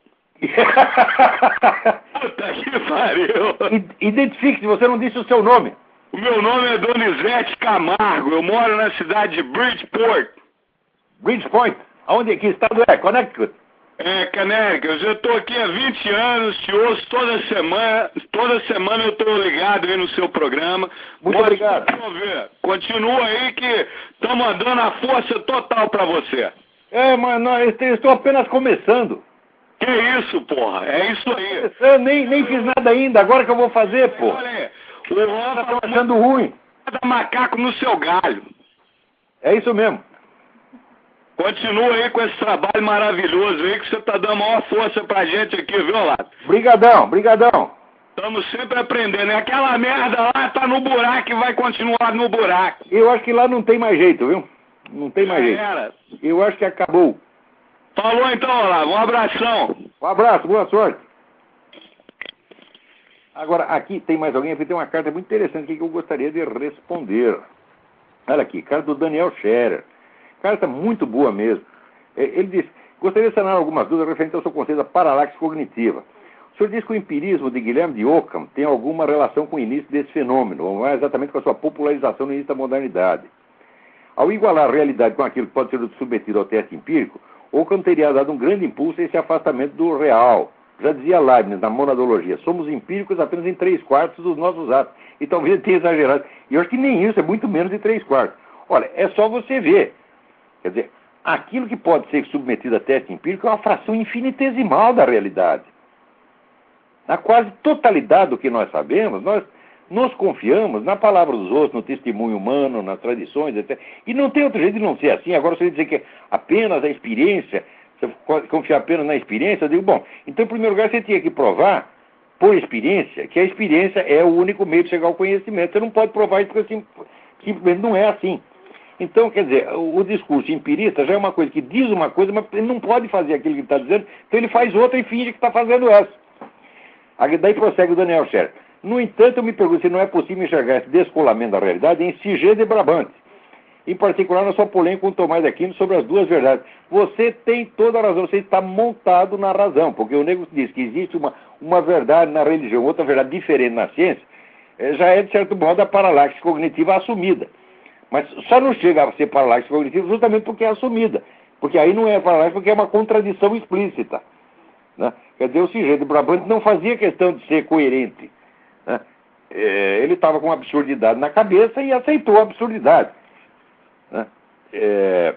Puta que pariu. Identifique-se, você não disse o seu nome. O meu nome é Donizete Camargo. Eu moro na cidade de Bridgeport. Bridgepoint. Aonde? Que estado é? Connecticut. É, Connecticut. Eu tô aqui há vinte anos, te ouço toda semana. Toda semana eu tô ligado aí no seu programa. Muito Mas, obrigado. vamos ver. Continua aí que estamos dando a força total pra você. É, mas não, eu estou apenas começando. Que isso, porra? É isso aí. Eu nem, nem fiz nada ainda, agora que eu vou fazer, pô. Olha aí, o Juan Tá falou achando ruim. da macaco no seu galho. É isso mesmo. Continua aí com esse trabalho maravilhoso aí que você tá dando a maior força pra gente aqui, viu, Lato? Brigadão, brigadão. Estamos sempre aprendendo. E aquela merda lá tá no buraco e vai continuar no buraco. Eu acho que lá não tem mais jeito, viu? Não tem mais Já jeito. era. Eu acho que acabou. Falou então, Olavo. Um abração. Um abraço, boa sorte. Agora, aqui tem mais alguém, aqui tem uma carta muito interessante aqui que eu gostaria de responder. Olha aqui, carta do Daniel Scherer. Carta muito boa mesmo. É, ele diz, gostaria de sanar algumas dúvidas referentes ao seu conceito da paralaxe cognitiva. O senhor diz que o empirismo de Guilherme de Ockham tem alguma relação com o início desse fenômeno, ou mais exatamente com a sua popularização no início da modernidade. Ao igualar a realidade com aquilo que pode ser submetido ao teste empírico, Ockham teria dado um grande impulso a esse afastamento do real. Já dizia Leibniz na monadologia, somos empíricos apenas em três quartos dos nossos atos. E talvez ele tenha exagerado. E eu acho que nem isso, é muito menos de três quartos. Olha, é só você ver. Quer dizer, aquilo que pode ser submetido a teste empírico é uma fração infinitesimal da realidade. Na quase totalidade do que nós sabemos, nós nos confiamos na palavra dos outros, no testemunho humano, nas tradições, etcétera. E não tem outro jeito de não ser assim. Agora, se ele dizer que apenas a experiência, você confiar apenas na experiência, eu digo, bom, então, em primeiro lugar, você tinha que provar, por experiência, que a experiência é o único meio de chegar ao conhecimento. Você não pode provar isso porque simplesmente não é assim. Então, quer dizer, o, o discurso empirista já é uma coisa que diz uma coisa, mas ele não pode fazer aquilo que ele está dizendo, então ele faz outra e finge que está fazendo essa. Aí, daí prossegue o Daniel Scherer. No entanto, eu me pergunto se não é possível enxergar esse descolamento da realidade em Sigé de Brabant, em particular na sua polêmica com o Tomás de Aquino sobre as duas verdades. Você tem toda a razão, você está montado na razão, porque o nego diz que existe uma, uma verdade na religião, outra verdade diferente na ciência, já é, de certo modo, a paralaxe cognitiva assumida. Mas só não chega a ser paralaxe cognitiva justamente porque é assumida. Porque aí não é paralaxe, porque é uma contradição explícita. Né? Quer dizer, o Sigé de Brabant não fazia questão de ser coerente. Né? É, ele estava com uma absurdidade na cabeça e aceitou a absurdidade. Né? É,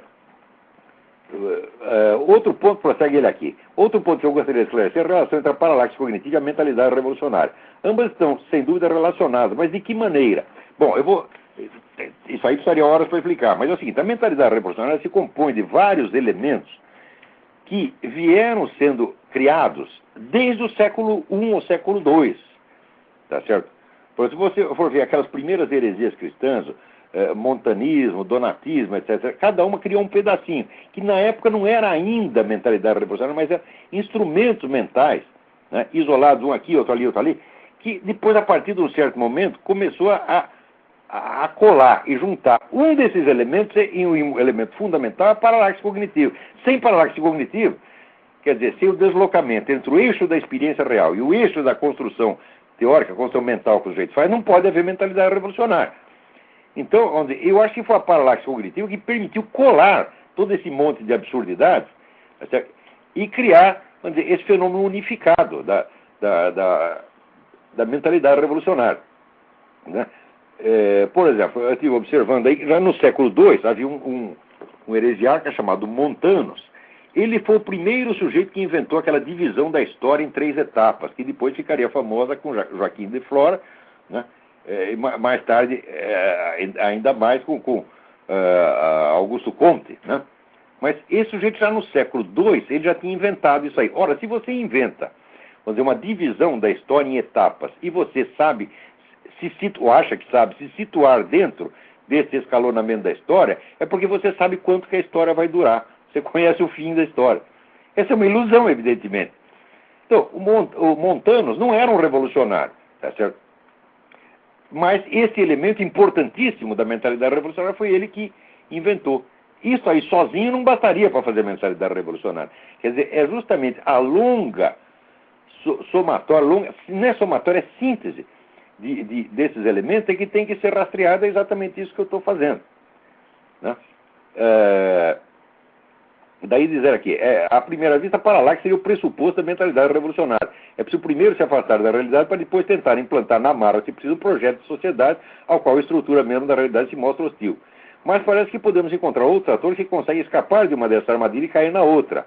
é, outro ponto, prossegue ele aqui. Outro ponto que eu gostaria de esclarecer é a relação entre a paralaxe cognitiva e a mentalidade revolucionária. Ambas estão, sem dúvida, relacionadas, mas de que maneira? Bom, eu vou... Isso aí precisaria horas para explicar, mas é o seguinte, a mentalidade revolucionária se compõe de vários elementos que vieram sendo criados desde o século I ou século dois, tá certo? Por se você for ver aquelas primeiras heresias cristãs, eh, montanismo, donatismo, etcétera, cada uma criou um pedacinho, que na época não era ainda mentalidade revolucionária, mas eram instrumentos mentais, né, isolados, um aqui, outro ali, outro ali, que depois, a partir de um certo momento, começou a a colar e juntar um desses elementos em um elemento fundamental, a paralaxe cognitiva. Sem paralaxe cognitiva, quer dizer, sem o deslocamento entre o eixo da experiência real e o eixo da construção teórica, construção mental que o sujeito faz, não pode haver mentalidade revolucionária. Então, onde, eu acho que foi a paralaxe cognitiva que permitiu colar todo esse monte de absurdidades, certo? E criar, vamos dizer, esse fenômeno unificado da, da, da, da mentalidade revolucionária. Né? É, por exemplo, eu estive observando aí que já no século dois havia um, um, um heresiarca chamado Montanus. Ele foi o primeiro sujeito que inventou aquela divisão da história em três etapas, que depois ficaria famosa com Joaquim de Flora, né? É, e mais tarde, é, ainda mais com, com uh, Augusto Comte. Né? Mas esse sujeito já no século dois, ele já tinha inventado isso aí. Ora, se você inventa, vamos dizer, uma divisão da história em etapas, e você sabe... se situ... ou acha que sabe se situar dentro desse escalonamento da história, é porque você sabe quanto que a história vai durar. Você conhece o fim da história. Essa é uma ilusão, evidentemente. Então, o, Mont... o Montanus não era um revolucionário, tá certo? Mas esse elemento importantíssimo da mentalidade revolucionária foi ele que inventou. Isso aí sozinho não bastaria para fazer a mentalidade revolucionária. Quer dizer, é justamente a longa somatória, longa, não é somatória, é síntese de, de, desses elementos é que tem que ser rastreada, é exatamente isso que eu estou fazendo. Né? É, daí dizer aqui, é, à primeira vista, para lá que seria o pressuposto da mentalidade revolucionária. É preciso primeiro se afastar da realidade para depois tentar implantar na marra, se precisa, um projeto de sociedade ao qual a estrutura mesmo da realidade se mostra hostil. Mas parece que podemos encontrar outros atores que conseguem escapar de uma dessa armadilha e cair na outra.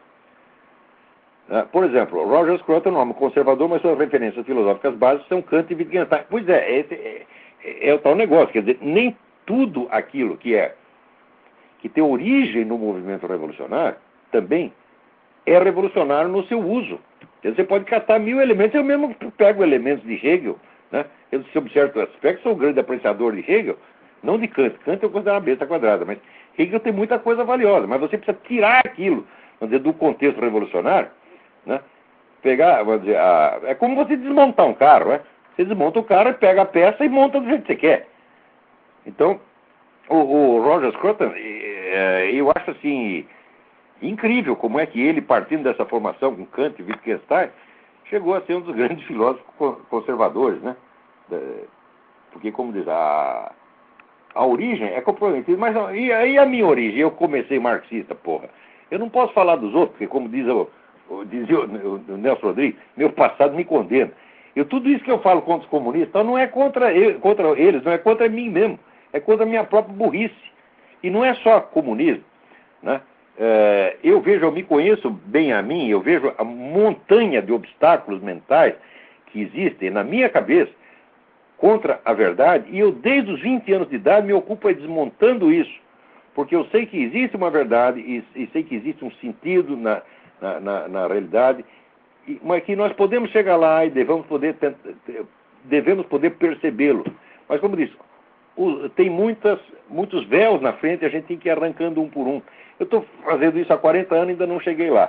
Por exemplo, Roger Scruton, um homem conservador, mas suas referências filosóficas básicas são Kant e Wittgenstein. Pois é, esse é, é, é o tal negócio. Quer dizer, nem tudo aquilo que é que tem origem no movimento revolucionário também é revolucionário no seu uso. Quer dizer, você pode catar mil elementos. Eu mesmo pego elementos de Hegel, né? Eu, sob certo aspecto, sou um grande apreciador de Hegel, não de Kant. Kant eu considero uma besta quadrada, mas Hegel tem muita coisa valiosa. Mas você precisa tirar aquilo, vamos dizer, do contexto revolucionário, né? Pegar, vamos dizer, a... é como você desmontar um carro, né? Você desmonta o carro, pega a peça e monta do jeito que você quer. Então, o, o Roger Scruton, eu acho assim incrível como é que ele, partindo dessa formação com Kant e Wittgenstein, chegou a ser um dos grandes filósofos conservadores, né? Porque, como diz, a, a origem é comprometida. Mas e aí a minha origem? Eu comecei marxista, porra. Eu não posso falar dos outros, porque, como diz o, o, dizia o, o Nelson Rodrigues, meu passado me condena. Eu, tudo isso que eu falo contra os comunistas, então não é contra, eu, contra eles, não é contra mim mesmo. É contra a minha própria burrice. E não é só comunismo, né? É, eu vejo, eu me conheço bem a mim, eu vejo a montanha de obstáculos mentais que existem na minha cabeça contra a verdade, e eu desde os vinte anos de idade me ocupo desmontando isso, porque eu sei que existe uma verdade e, e sei que existe um sentido na, na, na, na realidade, e, mas que nós podemos chegar lá e devemos poder, devemos poder percebê-lo. Mas, como disse, tem muitas, muitos véus na frente, a gente tem que ir arrancando um por um. Eu estou fazendo isso há quarenta anos e ainda não cheguei lá.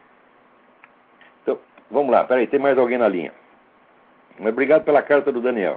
Então, vamos lá, peraí, tem mais alguém na linha. Mas obrigado pela carta do Daniel.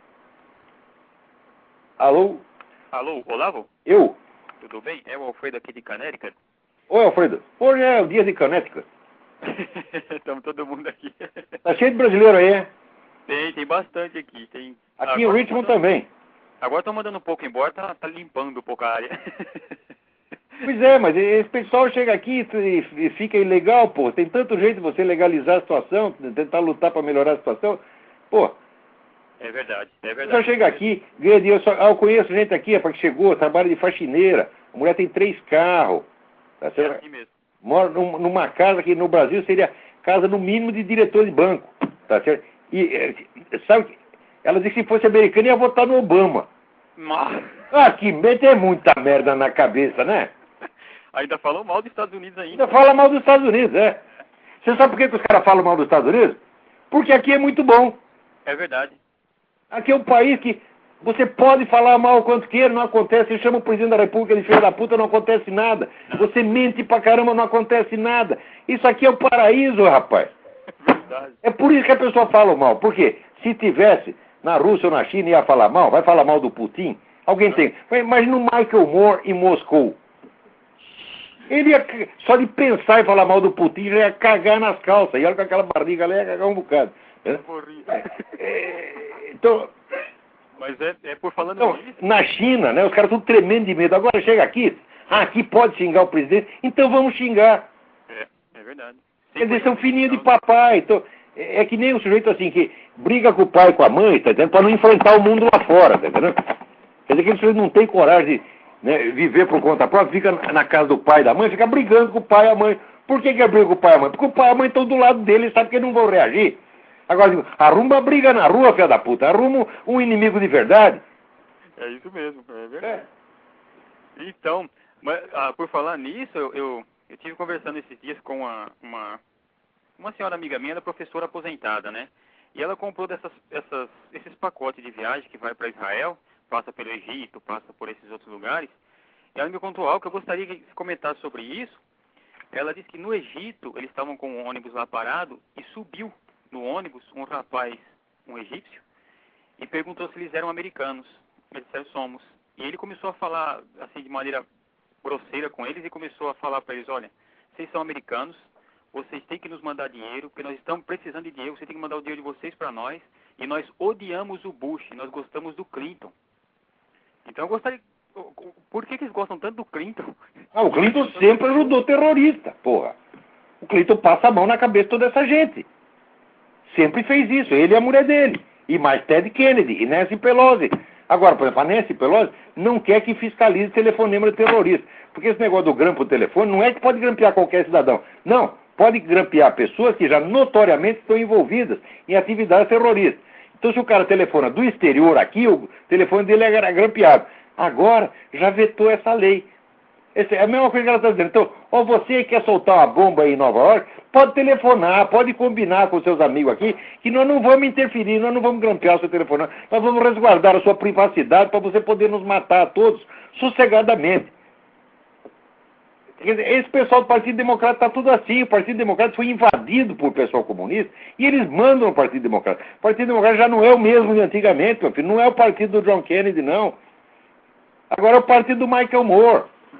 Alô? Alô, Olavo? Eu? Tudo bem? É o Alfredo aqui de Connecticut. Oi, Alfredo. Hoje é o dia de Connecticut. Estamos todo mundo aqui. Tá cheio de brasileiro aí, é? Tem, tem bastante aqui. Tem... Aqui em Richmond também. Agora estão mandando um pouco embora, tá, tá limpando um pouco a área. Pois é, mas esse pessoal chega aqui e fica ilegal, pô. Tem tanto jeito de você legalizar a situação, tentar lutar para melhorar a situação. Pô. É verdade, é verdade. O pessoal chega aqui, ganha dinheiro. Só... Ah, eu conheço gente aqui, é que chegou, trabalha de faxineira. A mulher tem três carros. Tá certo? É assim mesmo. Mora numa casa que no Brasil seria casa no mínimo de diretor de banco. Tá certo? E sabe, ela disse que se fosse americana ia votar no Obama. Mas... Ah, que medo, é muita merda na cabeça, né? Ainda falou mal dos Estados Unidos ainda. Ainda fala mal dos Estados Unidos, é. Você sabe por que, que os caras falam mal dos Estados Unidos? Porque aqui é muito bom. É verdade. Aqui é um país que você pode falar mal o quanto queira, não acontece. Você chama o presidente da República de filho da puta, não acontece nada. Você mente pra caramba, não acontece nada. Isso aqui é o paraíso, rapaz. É verdade. É por isso que a pessoa fala mal. Por quê? Se tivesse na Rússia ou na China ia falar mal, vai falar mal do Putin? Alguém tem. Imagina o Michael Moore em Moscou. Ele ia, só de pensar em falar mal do Putin, já ia cagar nas calças. E olha com aquela barriga ali, ia cagar um bocado. É, é, então, mas é, é por falando então, nisso. na China, né, os caras estão tremendo de medo. Agora chega aqui, ah, aqui pode xingar o presidente, então vamos xingar. É, é verdade. Quer dizer, são filhinhos de papai. Então, é, é que nem o sujeito assim que briga com o pai e com a mãe, tá entendendo? Para não enfrentar o mundo lá fora, tá entendendo? Quer dizer que ele sujeito não tem coragem de, né, viver por conta própria, fica na casa do pai e da mãe, fica brigando com o pai e a mãe. Por que, que é briga com o pai e a mãe? Porque o pai e a mãe estão do lado dele e sabem que eles não vão reagir. Agora, arruma a briga na rua, filha da puta. Arruma um inimigo de verdade. É isso mesmo, é verdade. É. Então, mas, ah, por falar nisso, eu, eu, eu tive conversando esses dias com uma, uma, uma senhora amiga minha, professora aposentada, né? E ela comprou dessas, essas, esses pacotes de viagem que vai para Israel, passa pelo Egito, passa por esses outros lugares. E ela me contou algo que eu gostaria que você comentasse sobre isso. Ela disse que no Egito, eles estavam com um ônibus lá parado e subiu no ônibus um rapaz, um egípcio, e perguntou se eles eram americanos. Eles disseram, somos. E ele começou a falar, assim, de maneira grosseira com eles e começou a falar para eles, olha, vocês são americanos, vocês têm que nos mandar dinheiro, porque nós estamos precisando de dinheiro, vocês têm que mandar o dinheiro de vocês para nós, e nós odiamos o Bush, nós gostamos do Clinton. Então eu gostaria... Por que, que eles gostam tanto do Clinton? Ah, o Clinton sempre ajudou terrorista, porra. O Clinton passa a mão na cabeça de toda essa gente. Sempre fez isso, ele e a mulher dele. E mais Ted Kennedy e Nancy Pelosi. Agora, por exemplo, a Nancy Pelosi não quer que fiscalize telefonema de terrorista. Porque esse negócio do grampo do telefone não é que pode grampear qualquer cidadão. Não, pode grampear pessoas que já notoriamente estão envolvidas em atividades terroristas. Então, se o cara telefona do exterior aqui, o telefone dele é grampeado. Agora, já vetou essa lei. Essa é a mesma coisa que ela está dizendo. Então, ó, você quer soltar uma bomba aí em Nova York, pode telefonar, pode combinar com seus amigos aqui, que nós não vamos interferir, nós não vamos grampear o seu telefone, nós vamos resguardar a sua privacidade para você poder nos matar a todos sossegadamente. Quer dizer, esse pessoal do Partido Democrata está tudo assim. O Partido Democrata foi invadido por pessoal comunista e eles mandam o Partido Democrata. O Partido Democrata já não é o mesmo de antigamente, meu filho. Não é o partido do John Kennedy, não. Agora é o partido do Michael Moore.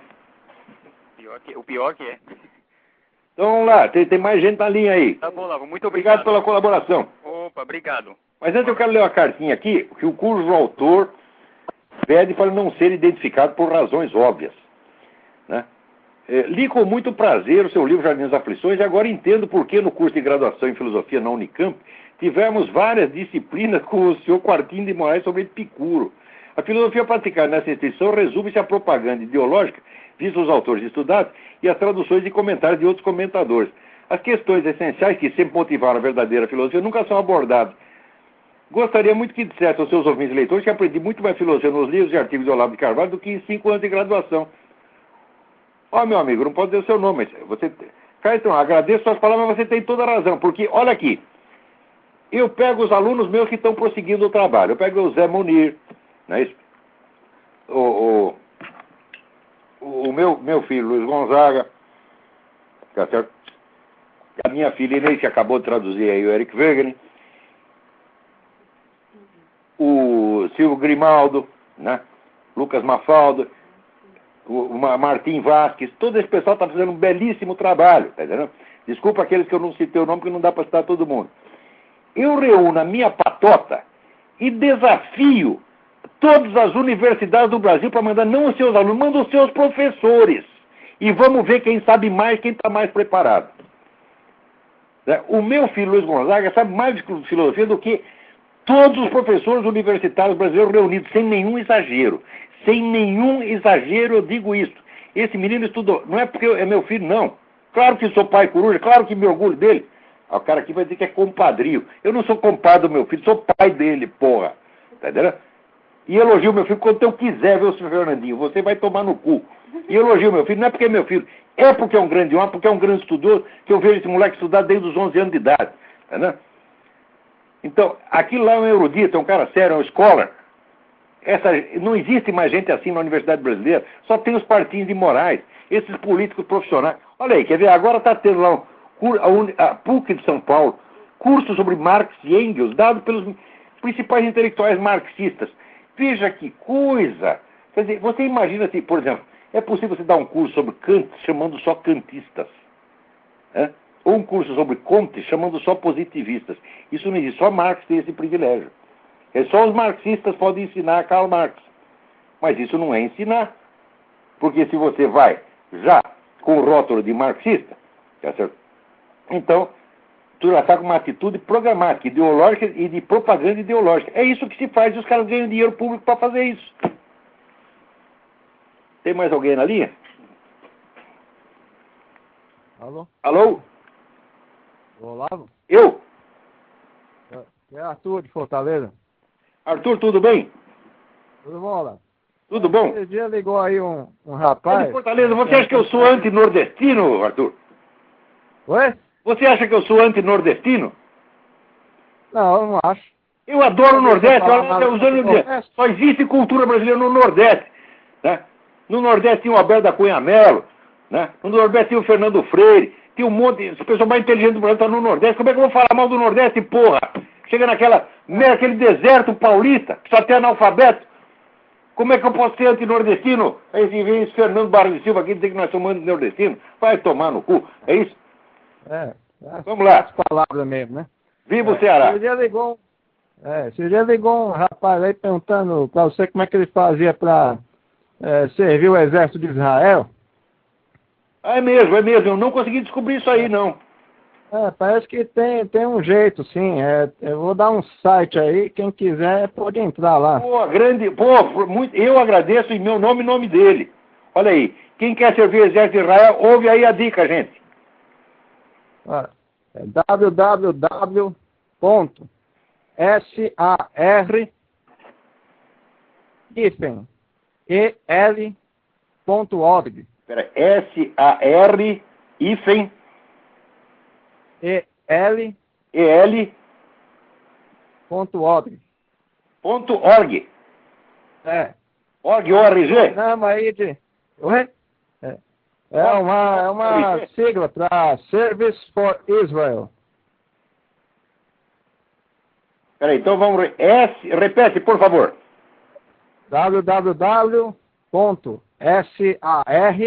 Pior que, o pior que é. Então vamos lá, tem, tem mais gente na linha aí. Tá bom, Lavo, muito obrigado. Obrigado pela colaboração. Opa, obrigado. Mas antes eu quero ler uma cartinha aqui, que o cujo autor pede para não ser identificado por razões óbvias. Né? É, li com muito prazer o seu livro Jardim das Aflições e agora entendo por que no curso de graduação em filosofia na Unicamp tivemos várias disciplinas com o senhor Quartinho de Moraes sobre Epicuro. A filosofia praticada nessa instituição resume-se à propaganda ideológica, visto os autores estudados, e as traduções e comentários de outros comentadores. As questões essenciais que sempre motivaram a verdadeira filosofia nunca são abordadas. Gostaria muito que dissesse aos seus ouvintes leitores que aprendi muito mais filosofia nos livros e artigos de Olavo de Carvalho do que em cinco anos de graduação. Ó, oh, meu amigo, não pode dizer o seu nome, mas você... Caetano, agradeço suas palavras, mas você tem toda a razão, porque, olha aqui, eu pego os alunos meus que estão prosseguindo o trabalho, eu pego o Zé Munir, não é isso? O, o, o meu, meu filho, Luiz Gonzaga, tá certo? A minha filha Inês, que acabou de traduzir aí o Eric Wegener, o Silvio Grimaldo, né? Lucas Mafalda, o, o Martim Vasquez, todo esse pessoal está fazendo um belíssimo trabalho, tá entendendo? Desculpa aqueles que eu não citei o nome, porque não dá para citar todo mundo. Eu reúno a minha patota e desafio todas as universidades do Brasil para mandar não os seus alunos, manda os seus professores. E vamos ver quem sabe mais, quem está mais preparado. O meu filho, Luiz Gonzaga, sabe mais de filosofia do que todos os professores universitários brasileiros reunidos, sem nenhum exagero. Sem nenhum exagero, eu digo isso. Esse menino estudou. Não é porque é meu filho, não. Claro que sou pai coruja, claro que me orgulho dele. O cara aqui vai dizer que é compadrio. Eu não sou compadre do meu filho, sou pai dele, porra. Tá entendendo? E elogio meu filho quando eu quiser ver o senhor Fernandinho. Você vai tomar no cu. E elogio meu filho, não é porque é meu filho, é porque é um grande homem, porque é um grande estudioso, que eu vejo esse moleque estudar desde os onze anos de idade. Tá entendendo? Então, aquilo lá é um erudito, é um cara sério, é um scholar. Essa, não existe mais gente assim na Universidade Brasileira. Só tem os Martins de Moraes, esses políticos profissionais. Olha aí, quer ver? Agora está tendo lá um, a, a P U C de São Paulo, curso sobre Marx e Engels, dado pelos principais intelectuais marxistas. Veja que coisa! Quer dizer, você imagina se, por exemplo, é possível você dar um curso sobre Kant chamando só kantistas? É? Ou um curso sobre Comte chamando só positivistas? Isso não existe, só Marx tem esse privilégio. É só os marxistas podem ensinar a Karl Marx. Mas isso não é ensinar. Porque se você vai já com o rótulo de marxista, tá certo? Então, tu já está com uma atitude programática, ideológica e de propaganda ideológica. É isso que se faz e os caras ganham dinheiro público para fazer isso. Tem mais alguém na linha? Alô? Alô? Olavo? Eu? É Arthur de Fortaleza. Arthur, tudo bem? Tudo bom, Olavo? Tudo bom? Esse dia ligou aí um, um É rapaz... de Fortaleza, você acha que eu sou anti-nordestino, Arthur? Oi? Você acha que eu sou anti-nordestino? Não, eu não acho. Eu adoro o Nordeste, falar nada olha, usando do Nordeste. só existe cultura brasileira no Nordeste. Né? No Nordeste tinha o Alberto da Cunha Mello, né? No Nordeste tinha o Fernando Freire, tinha um monte, as pessoas mais inteligentes do Brasil estão no Nordeste. Como é que eu vou falar mal do Nordeste, porra? Chega naquela, naquele deserto paulista, que só tem analfabeto. Como é que eu posso ser anti-nordestino? Aí vem esse Fernando Barra de Silva aqui dizer que nós somos anti-nordestinos. Vai tomar no cu. É isso? É. é Vamos lá. As palavras mesmo, né? Viva o É, Ceará. Você já ligou, um- é, você já ligou um rapaz aí perguntando pra você como é que ele fazia pra é, servir o exército de Israel? Ah, é mesmo, é mesmo. Eu não consegui descobrir isso aí, não. É, parece que tem, tem um jeito, sim. É, eu vou dar um site aí, quem quiser pode entrar lá. Pô, grande... Pô, muito... eu agradeço em meu nome e nome dele. Olha aí. Quem quer servir o exército de Israel, ouve aí a dica, gente. Ó, é www ponto sar hífen el ponto org. Espera, S A R hífen el E L ponto org. ponto org. É. Org, O R G? Programa aí de. Oi? É, é uma, é uma sigla para Service for Israel. Peraí, então vamos... re- S... Repete, por favor. www ponto sar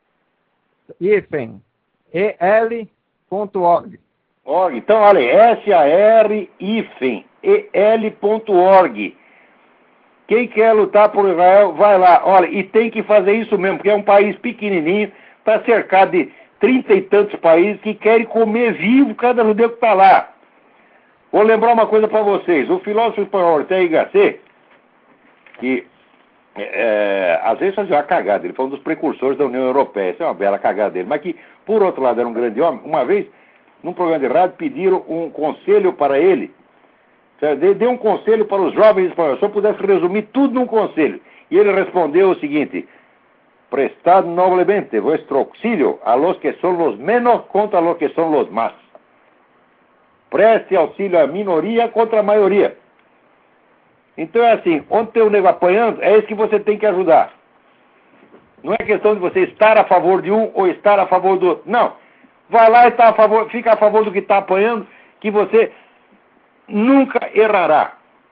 hífen el ponto org. Org. Então, olha aí. S A R hífen E L ponto org. Quem quer lutar por Israel, vai lá. Olha, e tem que fazer isso mesmo, porque é um país pequenininho, está cercado de trinta e tantos países que querem comer vivo cada judeu que está lá. Vou lembrar uma coisa para vocês. O filósofo espanhol Ortega y Gasset, que é, às vezes fazia uma cagada, ele foi um dos precursores da União Europeia, isso é uma bela cagada dele, mas que, por outro lado, era um grande homem. Uma vez, num programa de rádio, pediram um conselho para ele. Deu um conselho para os jovens espanhóis, se eu pudesse resumir tudo num conselho. E ele respondeu o seguinte: prestad noblemente vuestro auxilio a los que son los menos contra los que son los más. Preste auxílio à minoria contra a maioria. Então é assim, onde tem o nego apanhando, é esse que você tem que ajudar. Não é questão de você estar a favor de um ou estar a favor do outro. Não. Vai lá e tá a favor, fica a favor do que está apanhando, que você nunca errará.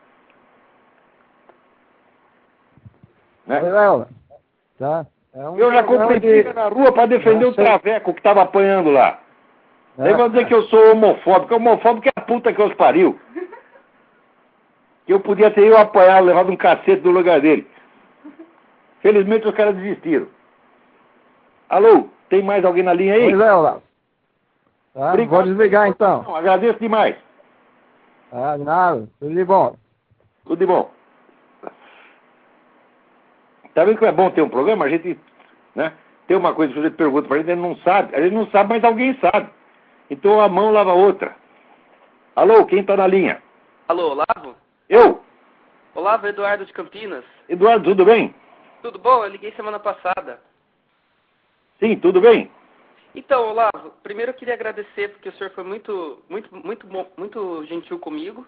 Né? Olha, tá? É um Eu já comprei de... briga na rua para defender Não o sei. traveco que estava apanhando lá. É, Aí vão dizer que eu sou homofóbico. Homofóbico é a puta que os pariu. Que eu podia ter eu apanhado, levado um cacete do lugar dele. Felizmente os caras desistiram. Alô, tem mais alguém na linha aí? Pois é, Olavo. Tá? Obrigado. Vou desligar então. Não, agradeço demais. Ah, nada, tudo de bom. Tudo de bom. Tá vendo que é bom ter um programa? A gente, né, tem uma coisa que você pergunta pra gente, a gente não sabe. A gente não sabe, mas alguém sabe. Então a mão lava a outra. Alô, quem tá na linha? Alô, Olavo? Eu? Olavo, Eduardo de Campinas. Eduardo, tudo bem? Tudo bom? Eu liguei semana passada. Sim, tudo bem. Então, Olavo, primeiro eu queria agradecer porque o senhor foi muito, muito, muito, bom- muito gentil comigo.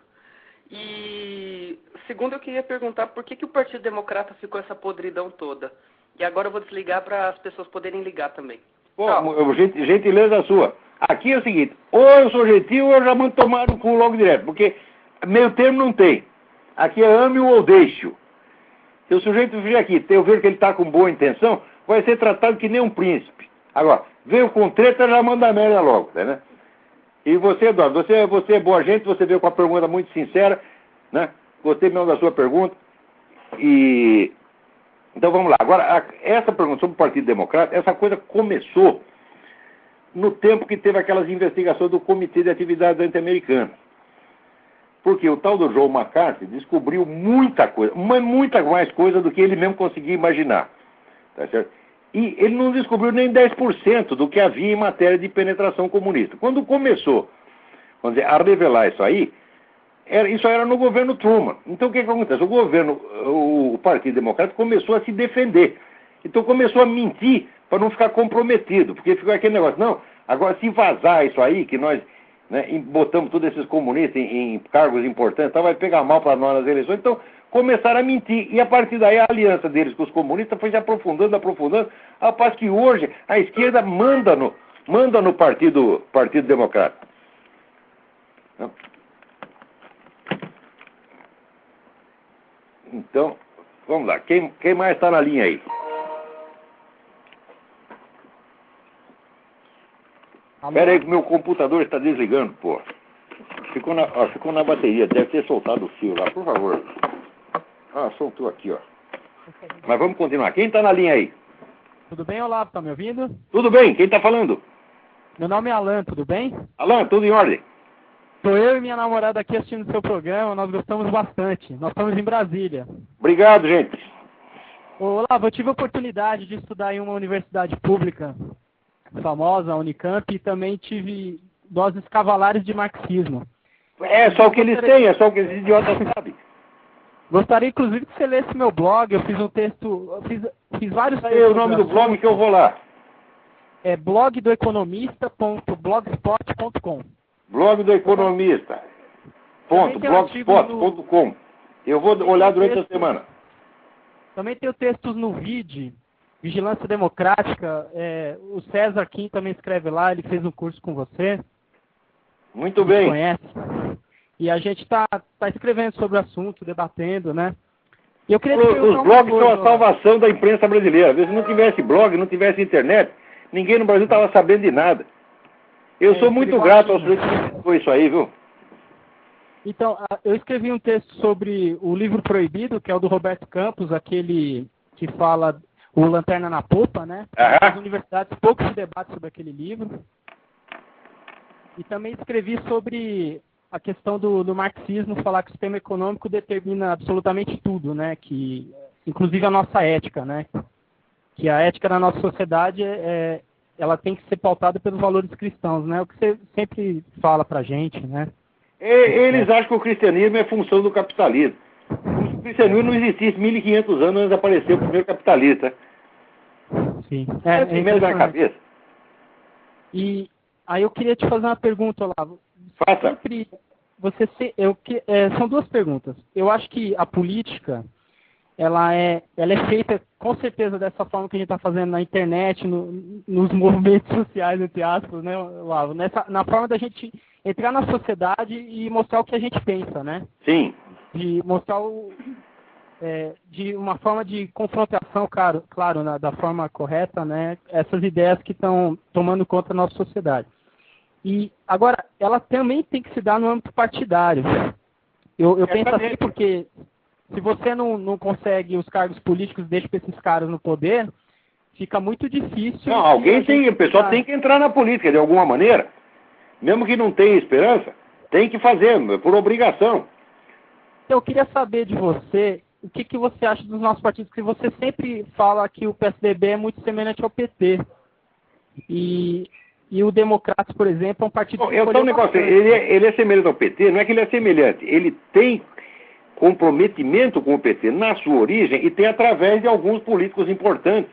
E segundo eu queria perguntar por que, que o Partido Democrata ficou essa podridão toda. E agora eu vou desligar para as pessoas poderem ligar também. Pô, Tchau. mo- gent- gentileza sua. Aqui é o seguinte, ou eu sou gentil ou eu já mando tomar no cu logo direto, porque meio termo não tem. Aqui é ame ou deixe. Se o sujeito vier aqui, eu ver que ele está com boa intenção, vai ser tratado que nem um príncipe. Agora, veio com treta, já manda merda logo, né? E você, Eduardo, você, você é boa gente, você veio com uma pergunta muito sincera, né? Gostei mesmo da sua pergunta. E então vamos lá. Agora, a- essa pergunta sobre o Partido Democrata, essa coisa começou no tempo que teve aquelas investigações do Comitê de Atividades Anti-Americanas. Porque o tal do Joe McCarthy descobriu muita coisa, mas muita mais coisa do que ele mesmo conseguia imaginar. Tá certo? E ele não descobriu nem dez por cento do que havia em matéria de penetração comunista. Quando começou, vamos dizer, a revelar isso aí, era, isso era no governo Truman. Então o que, que acontece? O governo, o, o Partido Democrático começou a se defender. Então começou a mentir para não ficar comprometido, porque ficou aquele negócio, não, agora se vazar isso aí, que nós, né, em- botamos todos esses comunistas em, em cargos importantes, então vai pegar mal para nós nas eleições, então começaram a mentir, e a partir daí a aliança deles com os comunistas foi se aprofundando, aprofundando, ao passo que hoje a esquerda manda no, manda no Partido, partido Democrático. Então, Vamos lá. Quem, quem mais está na linha aí? Espera aí que meu computador está desligando, pô. Ficou na, ó, ficou na bateria. Deve ter soltado o fio lá, por favor. Ah, soltou aqui, ó. Mas vamos continuar. Quem está na linha aí? Tudo bem, Olavo? Tá me ouvindo? Tudo bem. Quem está falando? Meu nome é Alan, tudo bem? Alan, tudo em ordem? Sou eu e minha namorada aqui assistindo o seu programa, nós gostamos bastante. Nós estamos em Brasília. Obrigado, gente. Ô, Olavo, eu tive a oportunidade de estudar em uma universidade pública famosa, a Unicamp, e também tive doses cavalares de marxismo. É só o que eles têm, é só o que esses idiotas sabem. Gostaria, inclusive, que você lesse meu blog. Eu fiz um texto, eu fiz, fiz vários textos. Aí é o nome do blog que eu vou lá. É blog do economista ponto blogspot ponto com. Blog do economista ponto blogspot ponto com. Eu vou olhar durante a semana. Também tenho textos no V I D, Vigilância Democrática. É, o César Kim também escreve lá, ele fez um curso com você. Muito bem. Conhece. E a gente está tá escrevendo sobre o assunto, debatendo, né? E eu queria te Os blogs são a salvação da imprensa brasileira. Às vezes, se não tivesse blog, não tivesse internet, ninguém no Brasil estava sabendo de nada. Eu é, sou muito grato ao senhor que me explicou isso aí, viu? Então, eu escrevi um texto sobre o livro proibido, que é o do Roberto Campos, aquele que fala o Lanterna na Popa, né? Aham. Nas universidades pouco se debate sobre aquele livro. E também escrevi sobre a questão do, do marxismo, falar que o sistema econômico determina absolutamente tudo, né? Que, inclusive a nossa ética, né? Que a ética da nossa sociedade é, ela tem que ser pautada pelos valores cristãos, né? O que você sempre fala pra gente, né? Eles acham que o cristianismo é função do capitalismo. O cristianismo não existisse mil e quinhentos anos antes de aparecer o primeiro capitalista. Sim. É, é assim mesmo na cabeça. E aí eu queria te fazer uma pergunta, Olavo. Faça. Sempre, você se, eu, que, é, são duas perguntas. Eu acho que a política, ela é, ela é feita com certeza dessa forma que a gente está fazendo na internet, no, nos movimentos sociais, entre aspas, né, Olavo? Nessa, na forma da gente entrar na sociedade e mostrar o que a gente pensa, né? Sim. De mostrar o... É, de uma forma de confrontação, claro, claro na, da forma correta, né? Essas ideias que estão tomando conta da nossa sociedade. E, agora, ela também tem que se dar no âmbito partidário. Eu, eu penso assim porque se você não, não consegue os cargos políticos, deixa para esses caras no poder, fica muito difícil... Não, alguém tem, o pessoal tem que entrar na política de alguma maneira. Mesmo que não tenha esperança, tem que fazer, por obrigação. Eu queria saber de você, o que, que você acha dos nossos partidos, porque você sempre fala que o P S D B é muito semelhante ao P T. E, e o Democratas, por exemplo, é um partido... Bom, eu tô um negócio, ele é, ele é semelhante ao P T, não é que ele é semelhante, ele tem comprometimento com o P T na sua origem e tem através de alguns políticos importantes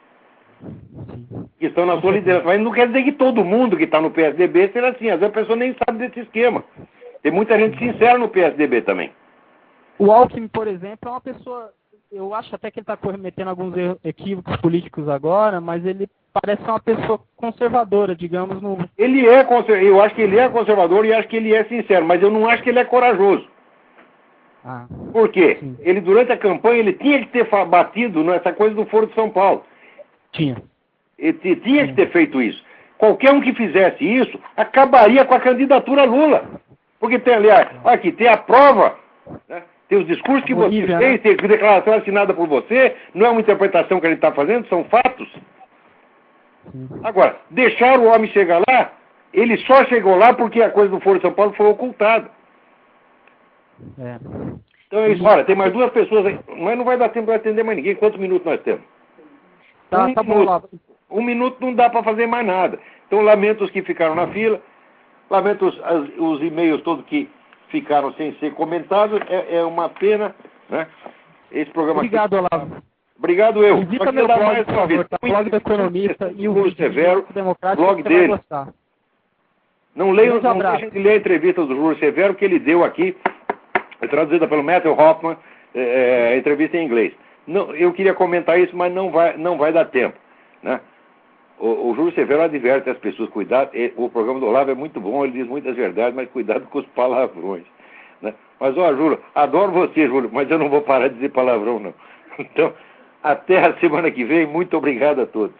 que estão na sua liderança. Mas não quer dizer que todo mundo que está no P S D B seja assim. Às vezes a pessoa nem sabe desse esquema. Tem muita gente sincera no P S D B também. O Alckmin, por exemplo, é uma pessoa... Eu acho até que ele está cometendo alguns equívocos políticos agora, mas ele parece uma pessoa conservadora, digamos. No... Ele é conservador. Eu acho que ele é conservador e acho que ele é sincero, mas eu não acho que ele é corajoso. Ah, por quê? Sim. Ele, durante a campanha, ele tinha que ter batido nessa coisa do Foro de São Paulo. Tinha. Ele tinha que ter feito isso. Qualquer um que fizesse isso, acabaria com a candidatura Lula. Porque tem, aliás, aqui tem a prova, né? Tem os discursos que você fez, né? Tem a declaração assinada por você, não é uma interpretação que a gente está fazendo, são fatos. Sim. Agora, deixar o homem chegar lá, ele só chegou lá porque a coisa do Foro de São Paulo foi ocultada. É. Então é isso. Olha, tem mais duas pessoas aí, mas não vai dar tempo para atender mais ninguém. Quantos minutos nós temos? Tá, um, tá minuto. bom, lá. um minuto não dá para fazer mais nada. Então lamento os que ficaram na fila, lamento os, as, os e-mails todos que ficaram sem ser comentados. É, é uma pena, né? Esse programa Obrigado, aqui... Olavo. Obrigado, eu. Visita meu blog, por favor, tá? Blog do Economista e o Júlio Severo, blog você dele. vai gostar. Não leiam, Um não deixem de ler a entrevista do Júlio Severo que ele deu aqui, traduzida pelo Matthew Hoffman, é, é, entrevista em inglês. Não, eu queria comentar isso, mas não vai, não vai dar tempo, né? O, o Júlio Severo adverte as pessoas, cuidado, o programa do Olavo é muito bom, ele diz muitas verdades, mas cuidado com os palavrões, né? Mas, ó, Júlio, adoro você, Júlio, mas eu não vou parar de dizer palavrão, não. Então, até a semana que vem. Muito obrigado a todos.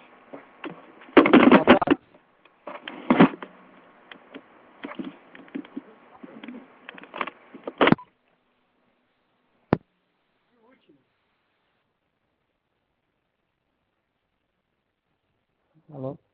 Alô?